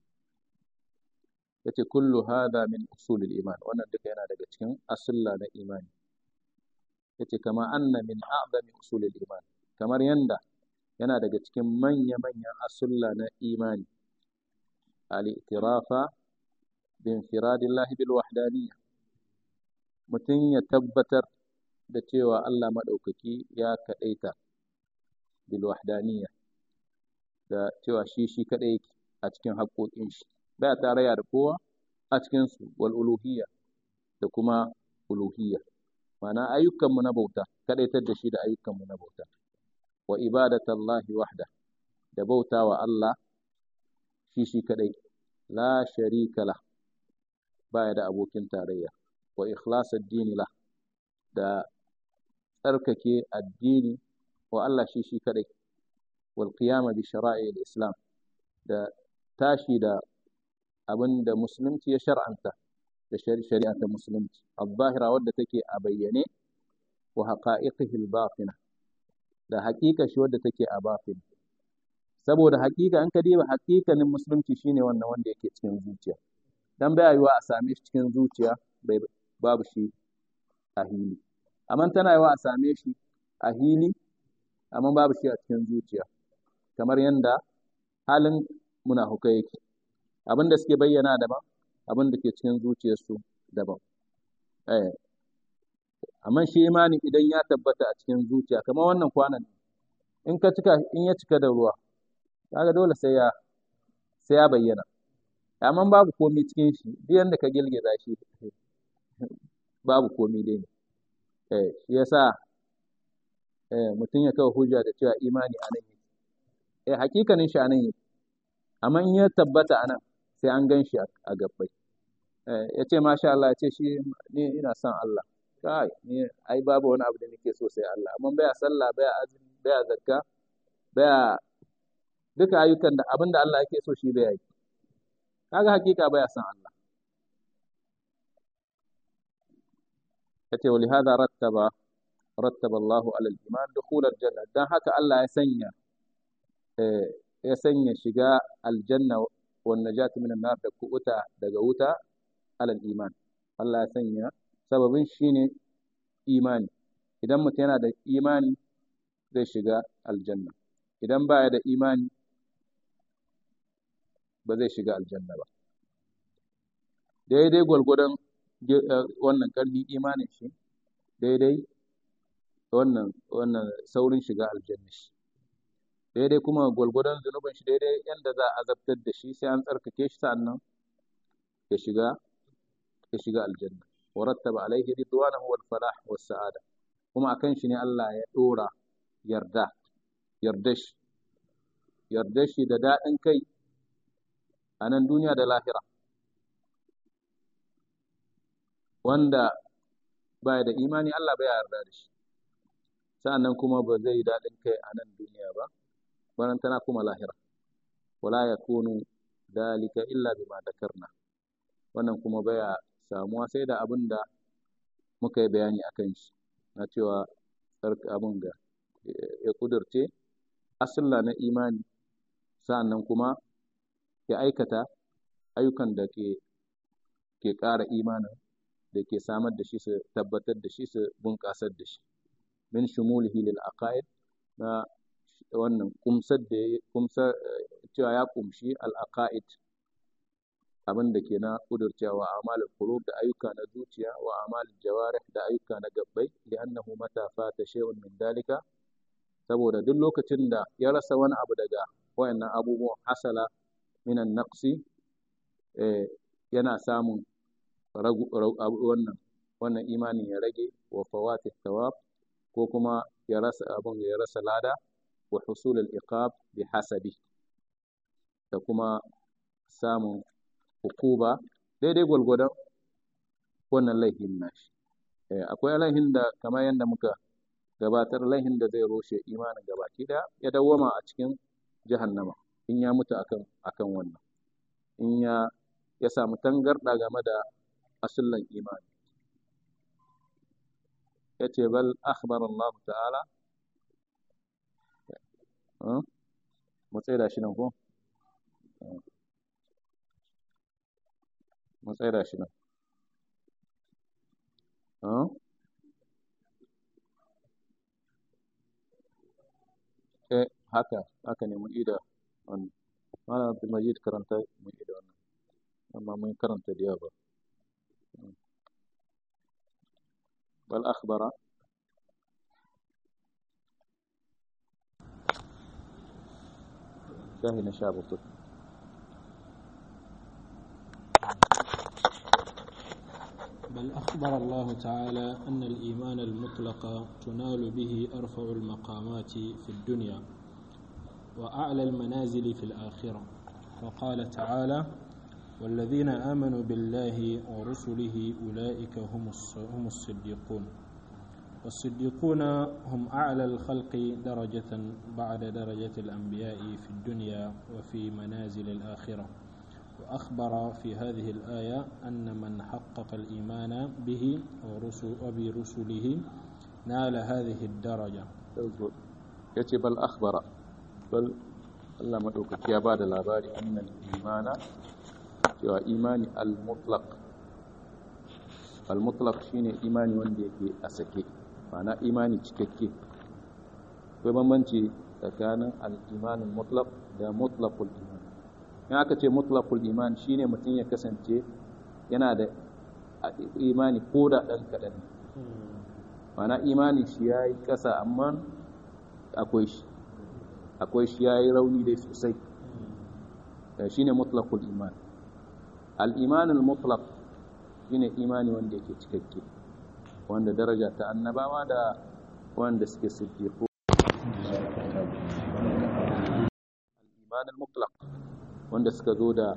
[SPEAKER 1] Yace kullu hadha min usulil iman, wannan duka yana daga cikin asulla na imani. Yace kama anna min a'zami usulil iman, kamar yanda yana daga cikin manya-manyan asulla na imani al-i'tirafa bi infiradillahi bil wahdaniyya, mutum ya tabbatar da cewa Allah maɗaukaki ya kaɗaita bil wahdaniyya, da cewa shi kaɗai yake a cikin haƙoƙin shi, ba tarayya da kowa a cikin su, wal uluhiyya da kuma uluhiyya, ma'ana ayyukanmu na bauta, kaɗaitar da shi da ayyukanmu na bauta, wa ibadatallahi wahda, da bauta wa Allah shi kaɗai, la sharika lah, baya da abokin tarayya, wa ikhlasa dini lah, da tsarkake addini wa Allah shi kaɗai, wal qiyama bi shara'i al-islam, da tashi da abin da musulunci ya shar'anta, da shari'a ta musulunci, al-zahira wadda take a bayyane, wa haqa'iqihi al-batina, da haƙiƙa shi wadda take a batin, saboda haƙiƙa an ka diba haƙiƙanin musulunci shine wannan wanda yake cikin zuciya, dan bai yiwa a same shi cikin zuciya babu shi a hili, amma tana yiwa a same shi a hili amma babu shi a cikin zuciya, kamar yanda halin munafukai yake, abin da suke bayyana daban, abin da ke cikin zuciyarsu daban. Amma shi imani idan ya tabbata a cikin zuciya, kamar wannan kwanan in ya cika da ruwa, kaga dole sai ya bayyana, amma babu komai cikin shi, duk yanda ka girgiza shi babu komai dai ne. Shi yasa mutum ya kawo hujja da cewa imani a nan yake, hakikanin shi a nan yake, amma in ya tabbata a nan sai an gan shi a gabbai. Ya ce masha Allah, ya ce shi ni ina son Allah, kai ni ai babu wani abu da nake so sai Allah, amma baya sallah, baya azumi, baya zakka, baya duka ayyukan da abin da Allah yake so shi baya yi, kaga hakika baya son Allah. Yace wa lihada rattaba Allahu ala al-iman dukhul al-janna, dan haka Allah ya sanya shiga aljanna wan najatu minan nar, da kuɓuta daga wuta ala al-iman. Allah ya sanya sababin shine imani, idan mutum yana da imani zai shiga aljanna, idan baya da imani ba zai shiga aljanna ba, daidai gwargwadon wannan ƙarfi imanin shi, daidai wannan saurin shiga aljanna shi, daidai kuma gwargwadon zunubin shi, daidai yanda za a azabtar da shi sai an tsarkake shi sannan ya shiga aljanna. Wa rattaba alaihi ridwanahu wal falah was sa'ada, kuma akan shi ne Allah ya dora yarda shi da daɗin kai a nan duniya da lahira. Wanda baya da imani Allah baya yarda da shi, sa'annan kuma ba zai daɗin kai a nan duniya ba, barantana kuma lahira. Wala yakunu dalika illa bima dakarna, wannan kuma baya samuwa sai da abin da muka yi bayani akan shi, na cewa abin da ya kudurce asalla na imani, sa'annan kuma ya aikata ayyukan da ke ƙara imanin, da ke samar da shi, su tabbatar da shi, su bunƙasar da shi. Min shumulihi lil aqaid, na wannan kumsar cewa ya kumshi al aqaid, abin da ke na kudurcewa amalul qulub da ayyuka na zuciya wa amalul jawarih da ayyuka na gabbai li'annahu mata fata shay'un min dalika saboda duk lokacin da ya rasa wani abu daga wayannan abubuwan hasala minan naqsi yana samun wannan imanin ya rage wa fawati thawab ko kuma ya rasa lada wa husul al-iqab bi hasabi da kuma samun hukuba daidai gwalgwadon wannan laifin nashi akwai laihin da kamar yadda muka gabatar laihin da zai rushe imanin gabaki daya ya dawwama a cikin jahannama in ya mutu akan wannan in ya samu tangarda game da asullan imani yace bal akhbar Allah ta'ala mu tsaya da shi nan ko mu tsaya da shi nan haka ne mun ida wannan malam Abdul Majid karanta mun ida wannan amma mun karanta da yawa bal akhbara شاهد شابط
[SPEAKER 2] بل أخبر الله تعالى أن الإيمان المطلق تنال به أرفع المقامات في الدنيا وأعلى المنازل في الآخرة وقال تعالى والذين آمنوا بالله ورسله أولئك هم الصديقون والصديقون هم أعلى الخلق درجة بعد درجة الأنبياء في الدنيا وفي منازل الآخرة وأخبر في هذه الآية أن من حقق الإيمان به وبرسله نال هذه الدرجة
[SPEAKER 1] يتي بل أخبر بل الله مدوك يا بعد الأبار أن الإيمان هو إيمان المطلق شيني إيماني وندي أسكي ma'ana imani cikakke akwai bambanci tsakanin al-imanin mutlaq da mutlaqul iman in aka ce mutlaqul iman shine mutum ya kasance yana da imani ko da dan kadan ma'ana imani shi yayi kasa amma akwai shi yayi rauni dai sosai shine mutlaqul iman al-imanul mutlaq shine imani wanda yake cikakke wanda daraja ta annabawa da wanda suke siddiqu al-iman al-mutlaq wanda suka zo da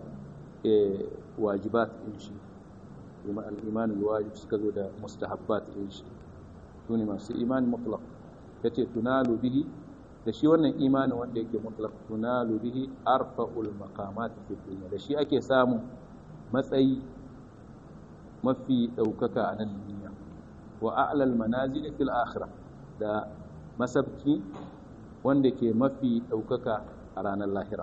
[SPEAKER 1] wajibat din shi kuma al-iman al-wajib suka zo da mustahabbat din shi sune masu iman mutlaq yace tunalu bihi da shi wannan imanin wanda yake mutlaq tunalu bihi arfa'ul maqamat fi dunya da shi ake samu matsayi mafi daukaka a nan duniya wa a'lal manazil fil akhirah da masabki wanda ke mafi daukaka a ranar lahira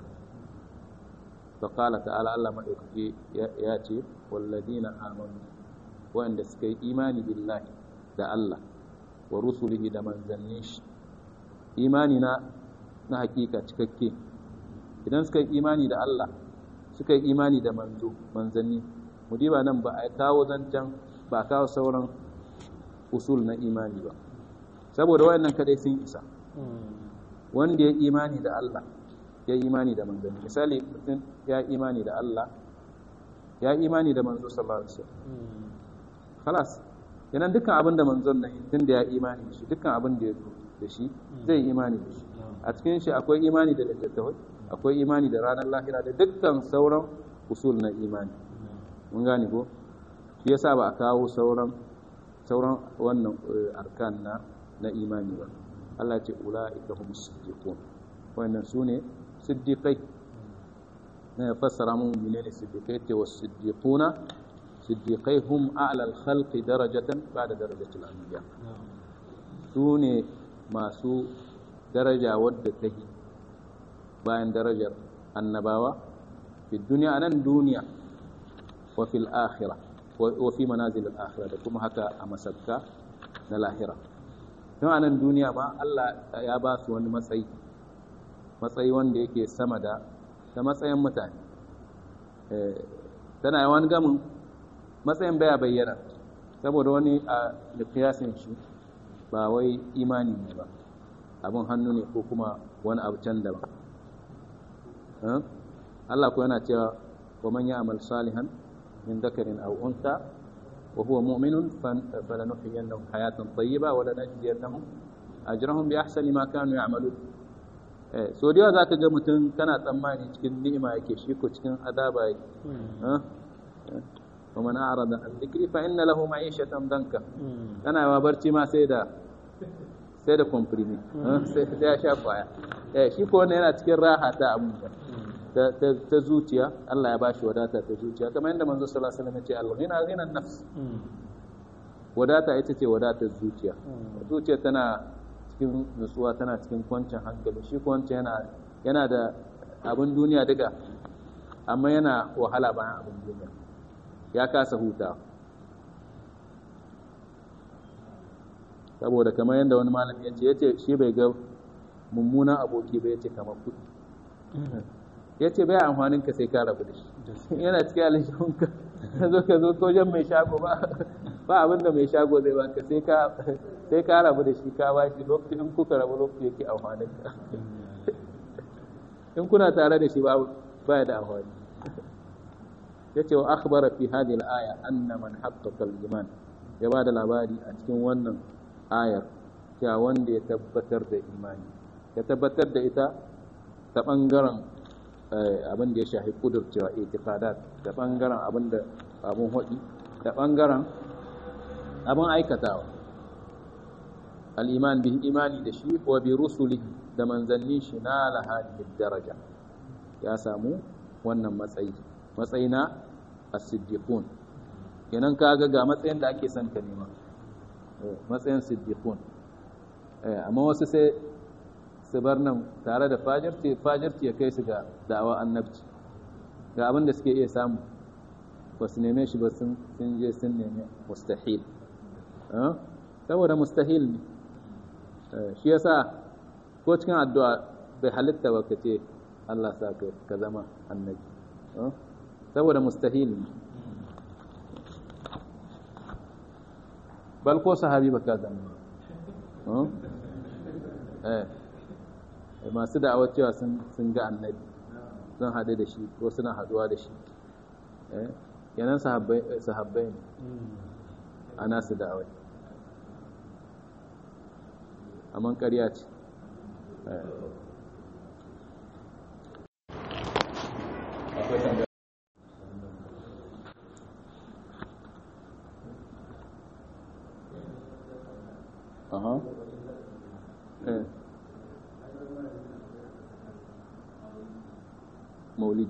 [SPEAKER 1] fa qala ta'ala Allah madaukake ya ce walladina amanu wanda suka yi imani billahi da Allah wa rusulihi da manzannin shi imani na hakika cikakke idan suka yi imani da Allah suka yi imani da manzanni mudiba nan ba a kawo zancan ba kawo sauran usul na imani ba saboda wayannan kadai sun isa wanda ya imani da Allah ya imani da manzanni misali mutum ya imani da Allah ya imani da manzo sallallahu alaihi wasallam خلاص kenan dukkan abin da manzon nan tunda ya imani da shi dukkan abin da ya zo da shi zai imani da shi a cikin shi akwai imani da littattafai akwai imani da ranar lahira da dukkan sauran usul na imani mun gane ko shi yasa ba a kawo sauran wannan arkan na imani ba Allah ce ulaika humus siddiqun wannan sune siddiqai na fassara mun menene siddiqai ce was siddiquna siddiqai hum a'la al-khalqi darajatan ba'da darajatil anbiya sune masu daraja wadda take bayan darajar annabawa fi dunya anan duniya wa fil akhirah wa fi manazil al-akhirah da kuma haka a masabka na lahira don anan duniya ma Allah ya ba su wani matsayi wanda yake sama da matsayin mutane tana yi wani gamin matsayin baya bayyana saboda wani a likiyasin shi ba wai imani ne ba abin hannu ne ko kuma wani abu can daban Allah ko yana cewa wa man ya'mal salihan min dhakarin aw untha wa huwa mu'minun falanuhyiyannahu hayatan tayyiba wa lanajziyannahum ajrahum bi ahsani ma kanu ya'malun so da zaka ga mutum kana tsammani cikin ni'ima yake shi ko cikin azaba yake wa man a'rada an dhikri fa inna lahu ma'ishatan danka kana yawa barci ma sai da comprimi sai ya sha kwaya shi ko wannan yana cikin raha ta abubuwa ta zuciya Allah ya bashi wadata ta zuciya kamar yadda manzo sallallahu alaihi wasallam ya ce al-ghina ghina an-nafs wadata ita ce wadatar zuciya zuciya tana cikin nutsuwa tana cikin kwancin hankali shi ko wancan yana da abin duniya duka amma yana wahala bayan abin duniya ya kasa hutawa saboda kamar yadda wani malami ya ce shi bai ga mummunan aboki ba ya ce kamar kuɗi ya ce bai amfanin ka sai ka rabu da shi yana cikin alishunka ka zo kojan mai shago ba abin da mai shago zai baka sai ka rabu da shi ka ba shi lokaci in kuka rabu lokaci yake amfanin ka in kuna tare da shi ba ya da amfani ya ce wa akhbara fi hadhihi al-aya anna man haqqaqa al-iman ya ba da labari a cikin wannan ayar cewa wanda ya tabbatar da imani ya tabbatar da ita ta bangaren abin da ya shafi kudurcewa itiqadat da bangaren abin da abun hudi da bangaren abin aikatawa al-iman bi imani da shi wa bi rusulihi da manzannin shi na lahadi daraja ya samu wannan matsayi na as-siddiqun kenan kaga ga matsayin da ake son ka nema matsayin siddiqun amma wasu sai su bar nan tare da fajirci ya kai su ga da'awa annabci ga abin da suke iya samu ba su neme shi ba sun je sun neme mustahil saboda mustahil ne shi yasa ko cikin addu'a bai halitta ba ka ce Allah sa ka zama annabi saboda mustahil ne bal ko sahabi ba ka zama masu da'awar cewa sun ga annabi sun haɗu da shi ko suna haɗuwa da shi yanan sahabbai ne a nasu da'awar amma ƙarya ce maulidi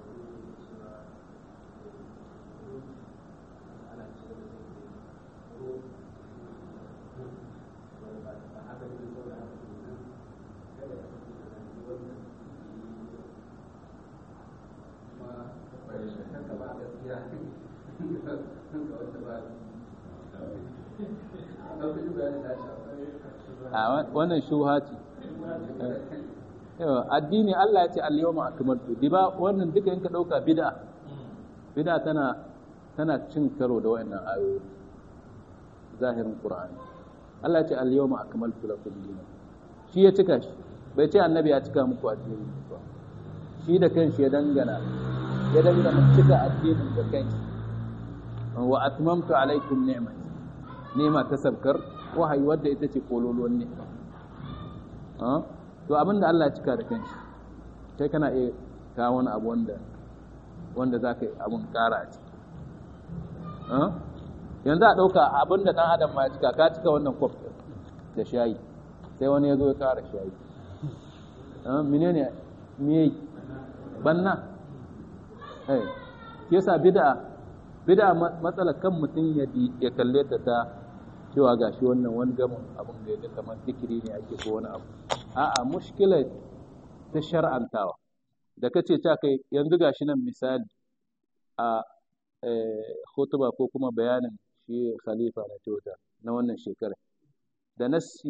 [SPEAKER 1] wannan shubha ce addini Allah ya ce al-yawma akmaltu diba wannan duka in ka dauka bid'a tana cin karo da wayannan ayoyi zahirin Qur'ani Allah ya ce al-yawma akmaltu lakum dinakum shi ya cika shi bai ce annabi ya cika muku addini ba shi da kanshi ya dangana cika addinin da kanshi wa atmamtu alaikum ni'mati ni'ma ta sabkar wahayi wadda ita ce kololuwan ni'ma to abinda Allah ya cika da kanshi sai kana iya kawo wani abu wanda za ka yi abin ƙara a ciki yanzu a ɗauka abinda ɗan adam ma ya cika ka cika wannan kwaf da shayi sai wani ya zo ya ƙara shayi menene me banna ke sa bid'a matsalar kan mutum ya kalle ta cewa gashi wannan wani gamin abin da ya kamar zikiri ne ake ko wani abu a'a mushkilar ta shar'antawa da kace ta kai yanzu gashi nan misali a khutba ko kuma bayanin shi khalifa na tota na wannan shekara da nassi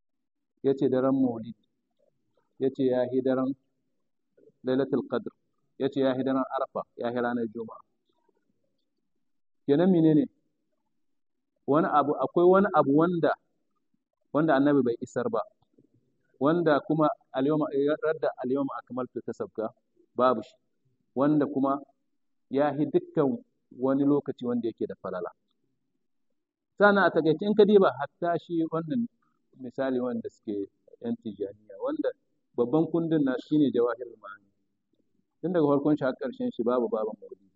[SPEAKER 1] yace daren maulid yace ya hi daren lailatul qadr ya ce ya hi daren arfa ya hi ranar juma'a. Kenan menene akwai wani abu wanda annabi bai isar ba, wanda kuma radda al-yawma akmaltu ta sabka babu shi, wanda kuma ya hi dukkan wani lokaci wanda yake da falala. Sana a takaice in ka diba hatta shi wannan misali wanda suke yan tijaniya, wanda babban kundin na shine jawahirul ma'ani, tun daga farkon shi har ƙarshen shi babu baban maulidi.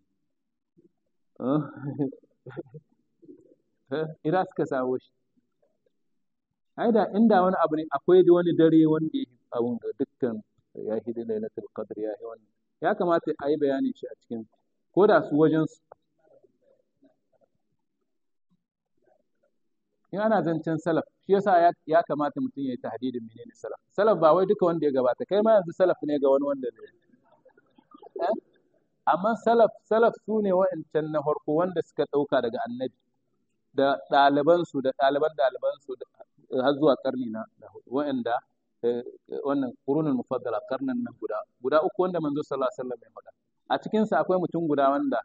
[SPEAKER 1] Ina suka sawo shi? Ai da inda wani abu ne, akwai da wani dare wanda ya abun da dukkan ya hidi lailatul qadr ya yi wannan, ya kamata a yi bayanin shi a cikin, ko da su wajen su in ana zancen salaf, shi yasa ya kamata mutum ya yi tahdidin menene salaf. Salaf ba wai duka wanda ya gabata, kai ma yanzu salaf ne ga wani wanda ne. Amma salaf su ne wa'ancan na farko wanda suka ɗauka daga annabi da ɗalibansu da ɗaliban ɗalibansu har zuwa ƙarni na wa'anda wannan qurunul mufaddala, karnan nan guda uku wanda manzo sallallahu alaihi wasallam ya faɗa. A cikin sa akwai mutum guda wanda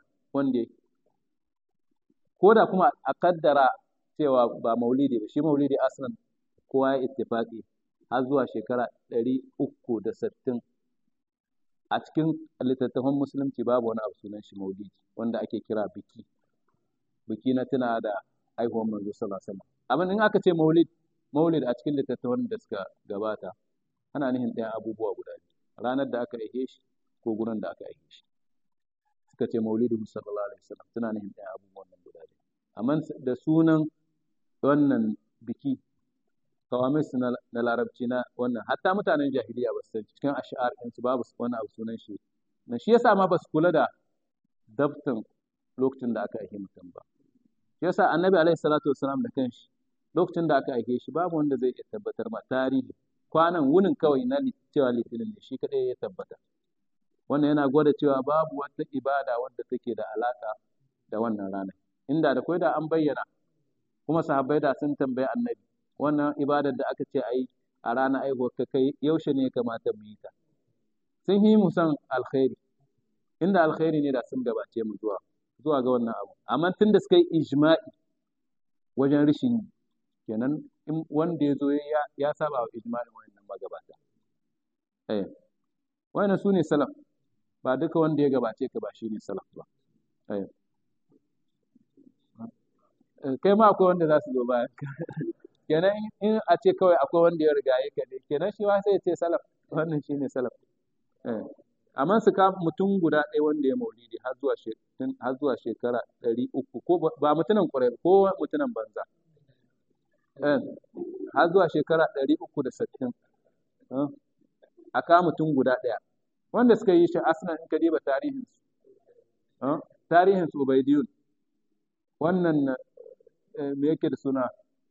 [SPEAKER 1] ko da kuma a kaddara cewa ba maulidi ba, shi maulidi aslan kowa ya ittifaqi har zuwa shekara 360 a cikin littattafan musulunci babu wani abu sunan shi maulidi wanda ake kira biki na tuna da haihuwar manzo sallallahu alaihi wasallam. Amma in aka ce maulid a cikin littattafan da suka gabata ana nihin ɗayan abubuwa guda biyu, ranar da aka aihe shi ko gurin da aka aihe shi. Suka ce maulidu sallallahu alaihi wasallam, suna nihin ɗayan abubuwan nan guda biyu. Amma da sunan wannan biki kawamis na larabci na wannan, hatta mutanen jahiliya ba su san cikin ash'ar ɗinsu babu wani abu sunan shi. Na shi yasa ma ba su kula da dabtan lokacin da aka aihe mutum ba. Shi yasa annabi alaihi salatu wasalam da kanshi lokacin da aka aihe shi babu wanda zai iya tabbatar ma tarihi kwanan wunin kawai na cewa litinin ne shi kadai ya tabbata. Wannan yana gwada cewa babu wata ibada wadda take da alaka da wannan ranar. Inda da kai da an bayyana, kuma sahabbai da sun tambayi annabi wannan ibadar da aka ce ayi a ranar aihuwar ka kai yaushe ne ya kamata mu yi ta. Sun yi mu san alkhairi, inda alkhairi ne da sun gabace mu zuwa ga wannan abu. Amma tun da suka yi ijma'i wajen rishin kenan wanda ya zo ya saba wa ijma'in wannan magabata. Wannan su ne salaf, ba duka wanda ya gabace ka ba shi ne salaf ba. Kai ma akwai wanda za su zo bayan ka. Kenan in a ce kawai akwai wanda ya riga ya kaɗai, kenan shi ma sai ya ce salaf, wannan shi ne salaf. Amma su ka mutum guda ɗaya wanda ya maulidi har zuwa shekara 300, ko ba mutunan ƙwarai ko mutunan banza, har zuwa shekara 360 a ka mutum guda ɗaya wanda suka yi shi aslan in ka diba tarihin su Ubaidiyun, wannan me yake da suna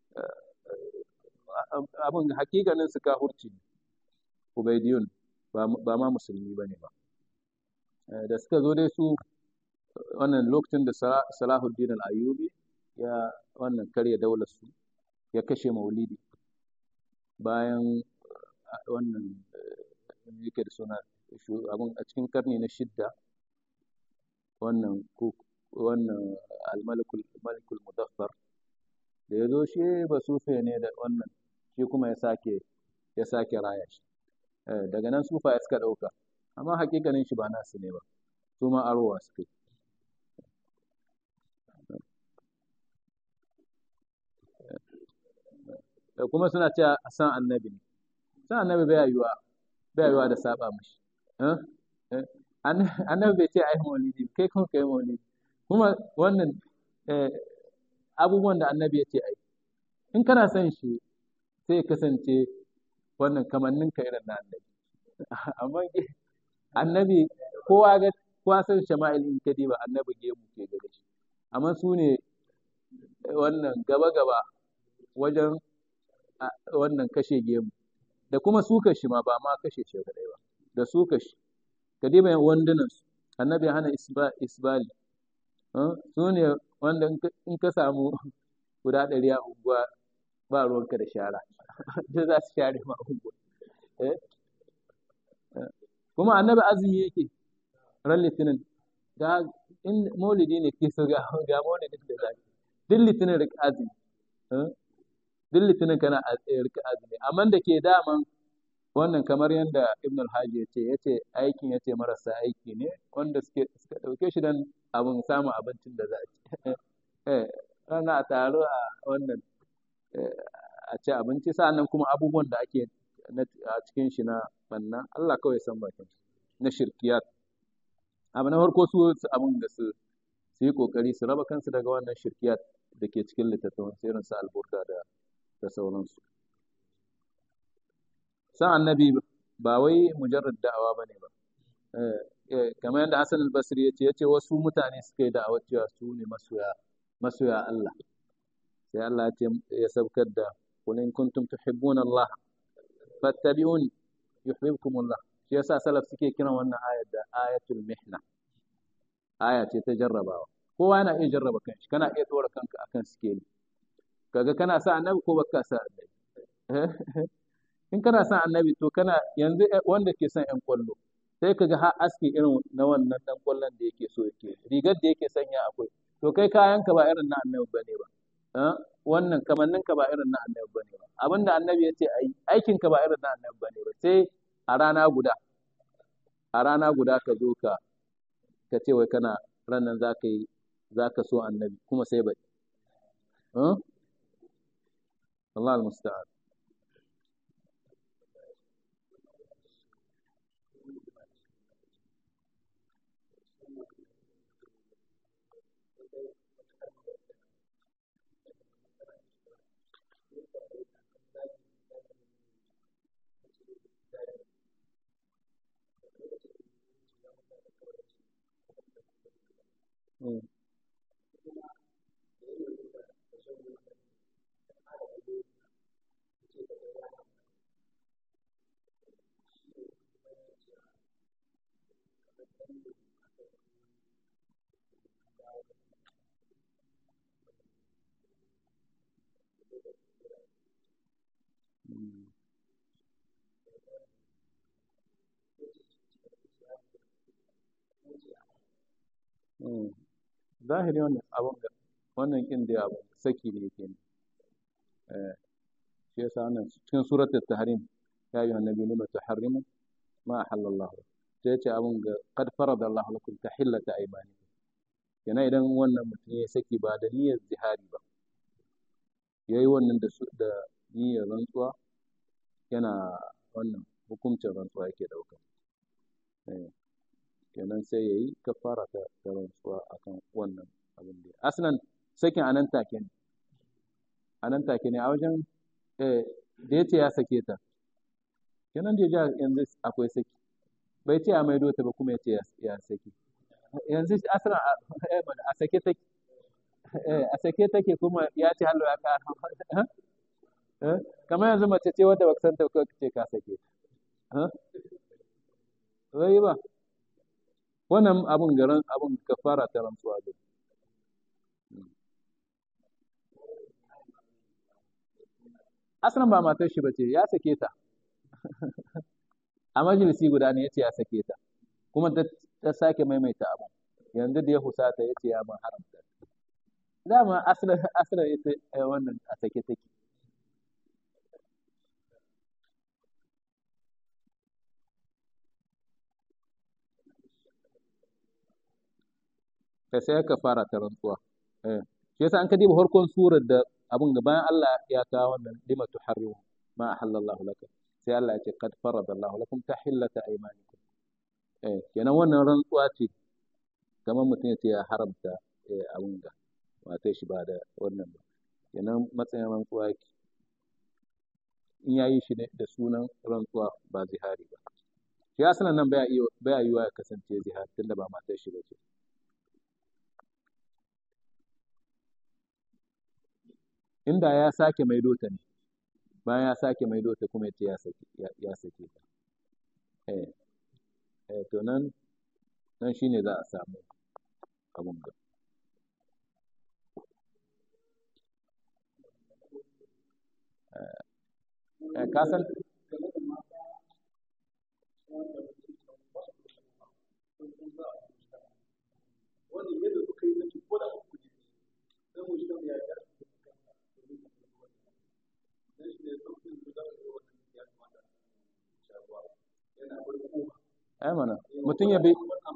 [SPEAKER 1] abin hakikanin su kahurci Ubaidiyun ba ma musulmi ba ne ba. Da suka zo dai su wannan lokacin da Salahuddin al-Ayyubi ya wannan karya daular su ya kashe maulidi bayan wannan yake da suna abin a cikin karni na 6 wannan al-Malikul Mudaffar da ya zo shi ba sufe ne da wannan shi kuma ya sake raya shi. Daga nan sufa suka ɗauka, amma hakikanin shi ba nasu ne ba, su ma arowa suka yi. Kuma suna cewa a san annabi ne, san annabi bai yiwa da saba mashi. Annabi bai ce ai maulidi, kai kuma kai maulidi. Kuma wannan abubuwan da annabi ya ce ai, in kana son shi sai ya kasance wannan kamannin ka irin na annabi. Amma annabi kowa san shama'il in kadi ba annabi gemu ke gare shi, amma su ne wannan gaba wajen wannan kashe gemu da kuma suka shi ma ba ma kashe shi kadai ba, da suka shi kadi ba wandunan su annabi hana isbali. Su ne wanda in ka samu guda 100 a unguwa ba ruwanka da shara da za su share ma unguwa. Kuma annabi azumi yake ran litinin ga in maulidi ne ke so ga maulidin da zaki duk litinin rika azumi eh? Duk litinin kana rika azumi amma da ke daman wannan kamar yadda Ibn al-Hajji ya ce aikin ya ce marasa aiki ne wanda suka ɗauke shi don abin samun abincin da za a ci rana a taro a wannan a ci abinci sa'annan kuma abubuwan da ake a cikin shi na banna Allah kawai san bakin na shirkiyat abu na farko su abin da su yi kokari su raba kansu daga wannan shirkiyat da ke cikin littattafan irin su alburda da sauransu san annabi ba wai mujarrad da'awa bane ba kamar yadda Hassan al-Basri yace wasu mutane suka yi da'awar cewa su ne masoya Allah sai Allah ya sabkar da qul in kuntum tuhibbuna Allah fattabi'uni yuhibbukum Allah shi yasa salaf suke kiran wannan ayar da ayatul mihna aya ce ta jarrabawa kowa yana iya jarraba kanshi kana iya dora kanka akan sikeli kaga kana sa annabi ko baka sa annabi in kana son annabi to kana yanzu wanda ke son ƴan kwallo sai kaga har aski irin na wannan dan kwallon da yake so yake rigar da yake sanya akwai to kai kayanka ba irin na annabi bane ba wannan kamannin ka ba irin na annabi bane ba abinda annabi yace aikin ka ba irin na annabi bane ba sai a rana guda ka zo ka ce wai kana ranan zaka so annabi kuma sai bai Allah al-musta'an zahiri wannan kin da abu saki ne yake ne shi yasa nan cikin suratul tahrim ya ayyuhan nabi lima tuharrimu ma ahallallahu sai yace abun ga qad farada Allah lakum tahillata aymanikum yana idan wannan mutum ya saki ba da niyyar zihari ba yayi wannan da niyyar rantsuwa yana wannan hukuncin rantsuwa yake dauka kenan sai yayi kafara ta rantsuwa akan wannan abin da aslan sakin anan take ne a wajen da yace ya sake ta kenan da yanzu akwai saki bai ce a maido ta ba kuma yace ya saki yanzu aslan a sake take a sake take kuma ya ce hallo ya ka kamar yanzu mace ce wadda baka san ta ko ce ka sake ta bai ba wannan abun kafara ta rantsuwa da aslan ba matar shi bace ya sake ta a majalisi guda ne yace ya sake ta kuma ta sake maimaita abun yanzu da ya husata yace ya ban haramta dama aslan ita wannan a sake take sai ka fara ta rantsuwa shi yasa an ka diba farkon surar da abun da bayan Allah ya kawo wannan lima tuharrimu ma ahallallahu lakum sai Allah ya ce qad faradallahu lakum tahillata aymanikum kenan wannan rantsuwa ce kamar mutum ya ce ya haramta abun da mata shi ba da wannan ba kenan matsayin rantsuwa yake in yayi shi ne da sunan rantsuwa ba zihari ba shi asalin nan baya yiwa ya kasance zihari tunda ba matar shi ba ce inda ya sake maido ta ne bayan ya sake maido ta kuma yace ya sake ta to nan shine za a samu abun ga ka san ai mana mutum ya bi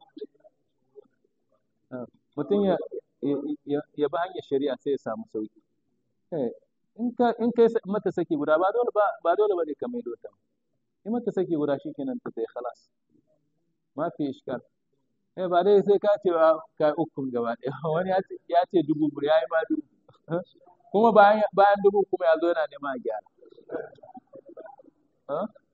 [SPEAKER 1] mutum ya bi hanyar shari'a sai ya samu sauki. In kai mata saki guda ba dole ba ne ka maido ta. In mata saki guda shikenan ta yi khalas, ma fi iskal. Ba dai sai ka ce ka ukun gaba ɗaya wani ya ce dubu ya yi ma dubu kuma bayan dubu kuma ya zo yana neman a gyara.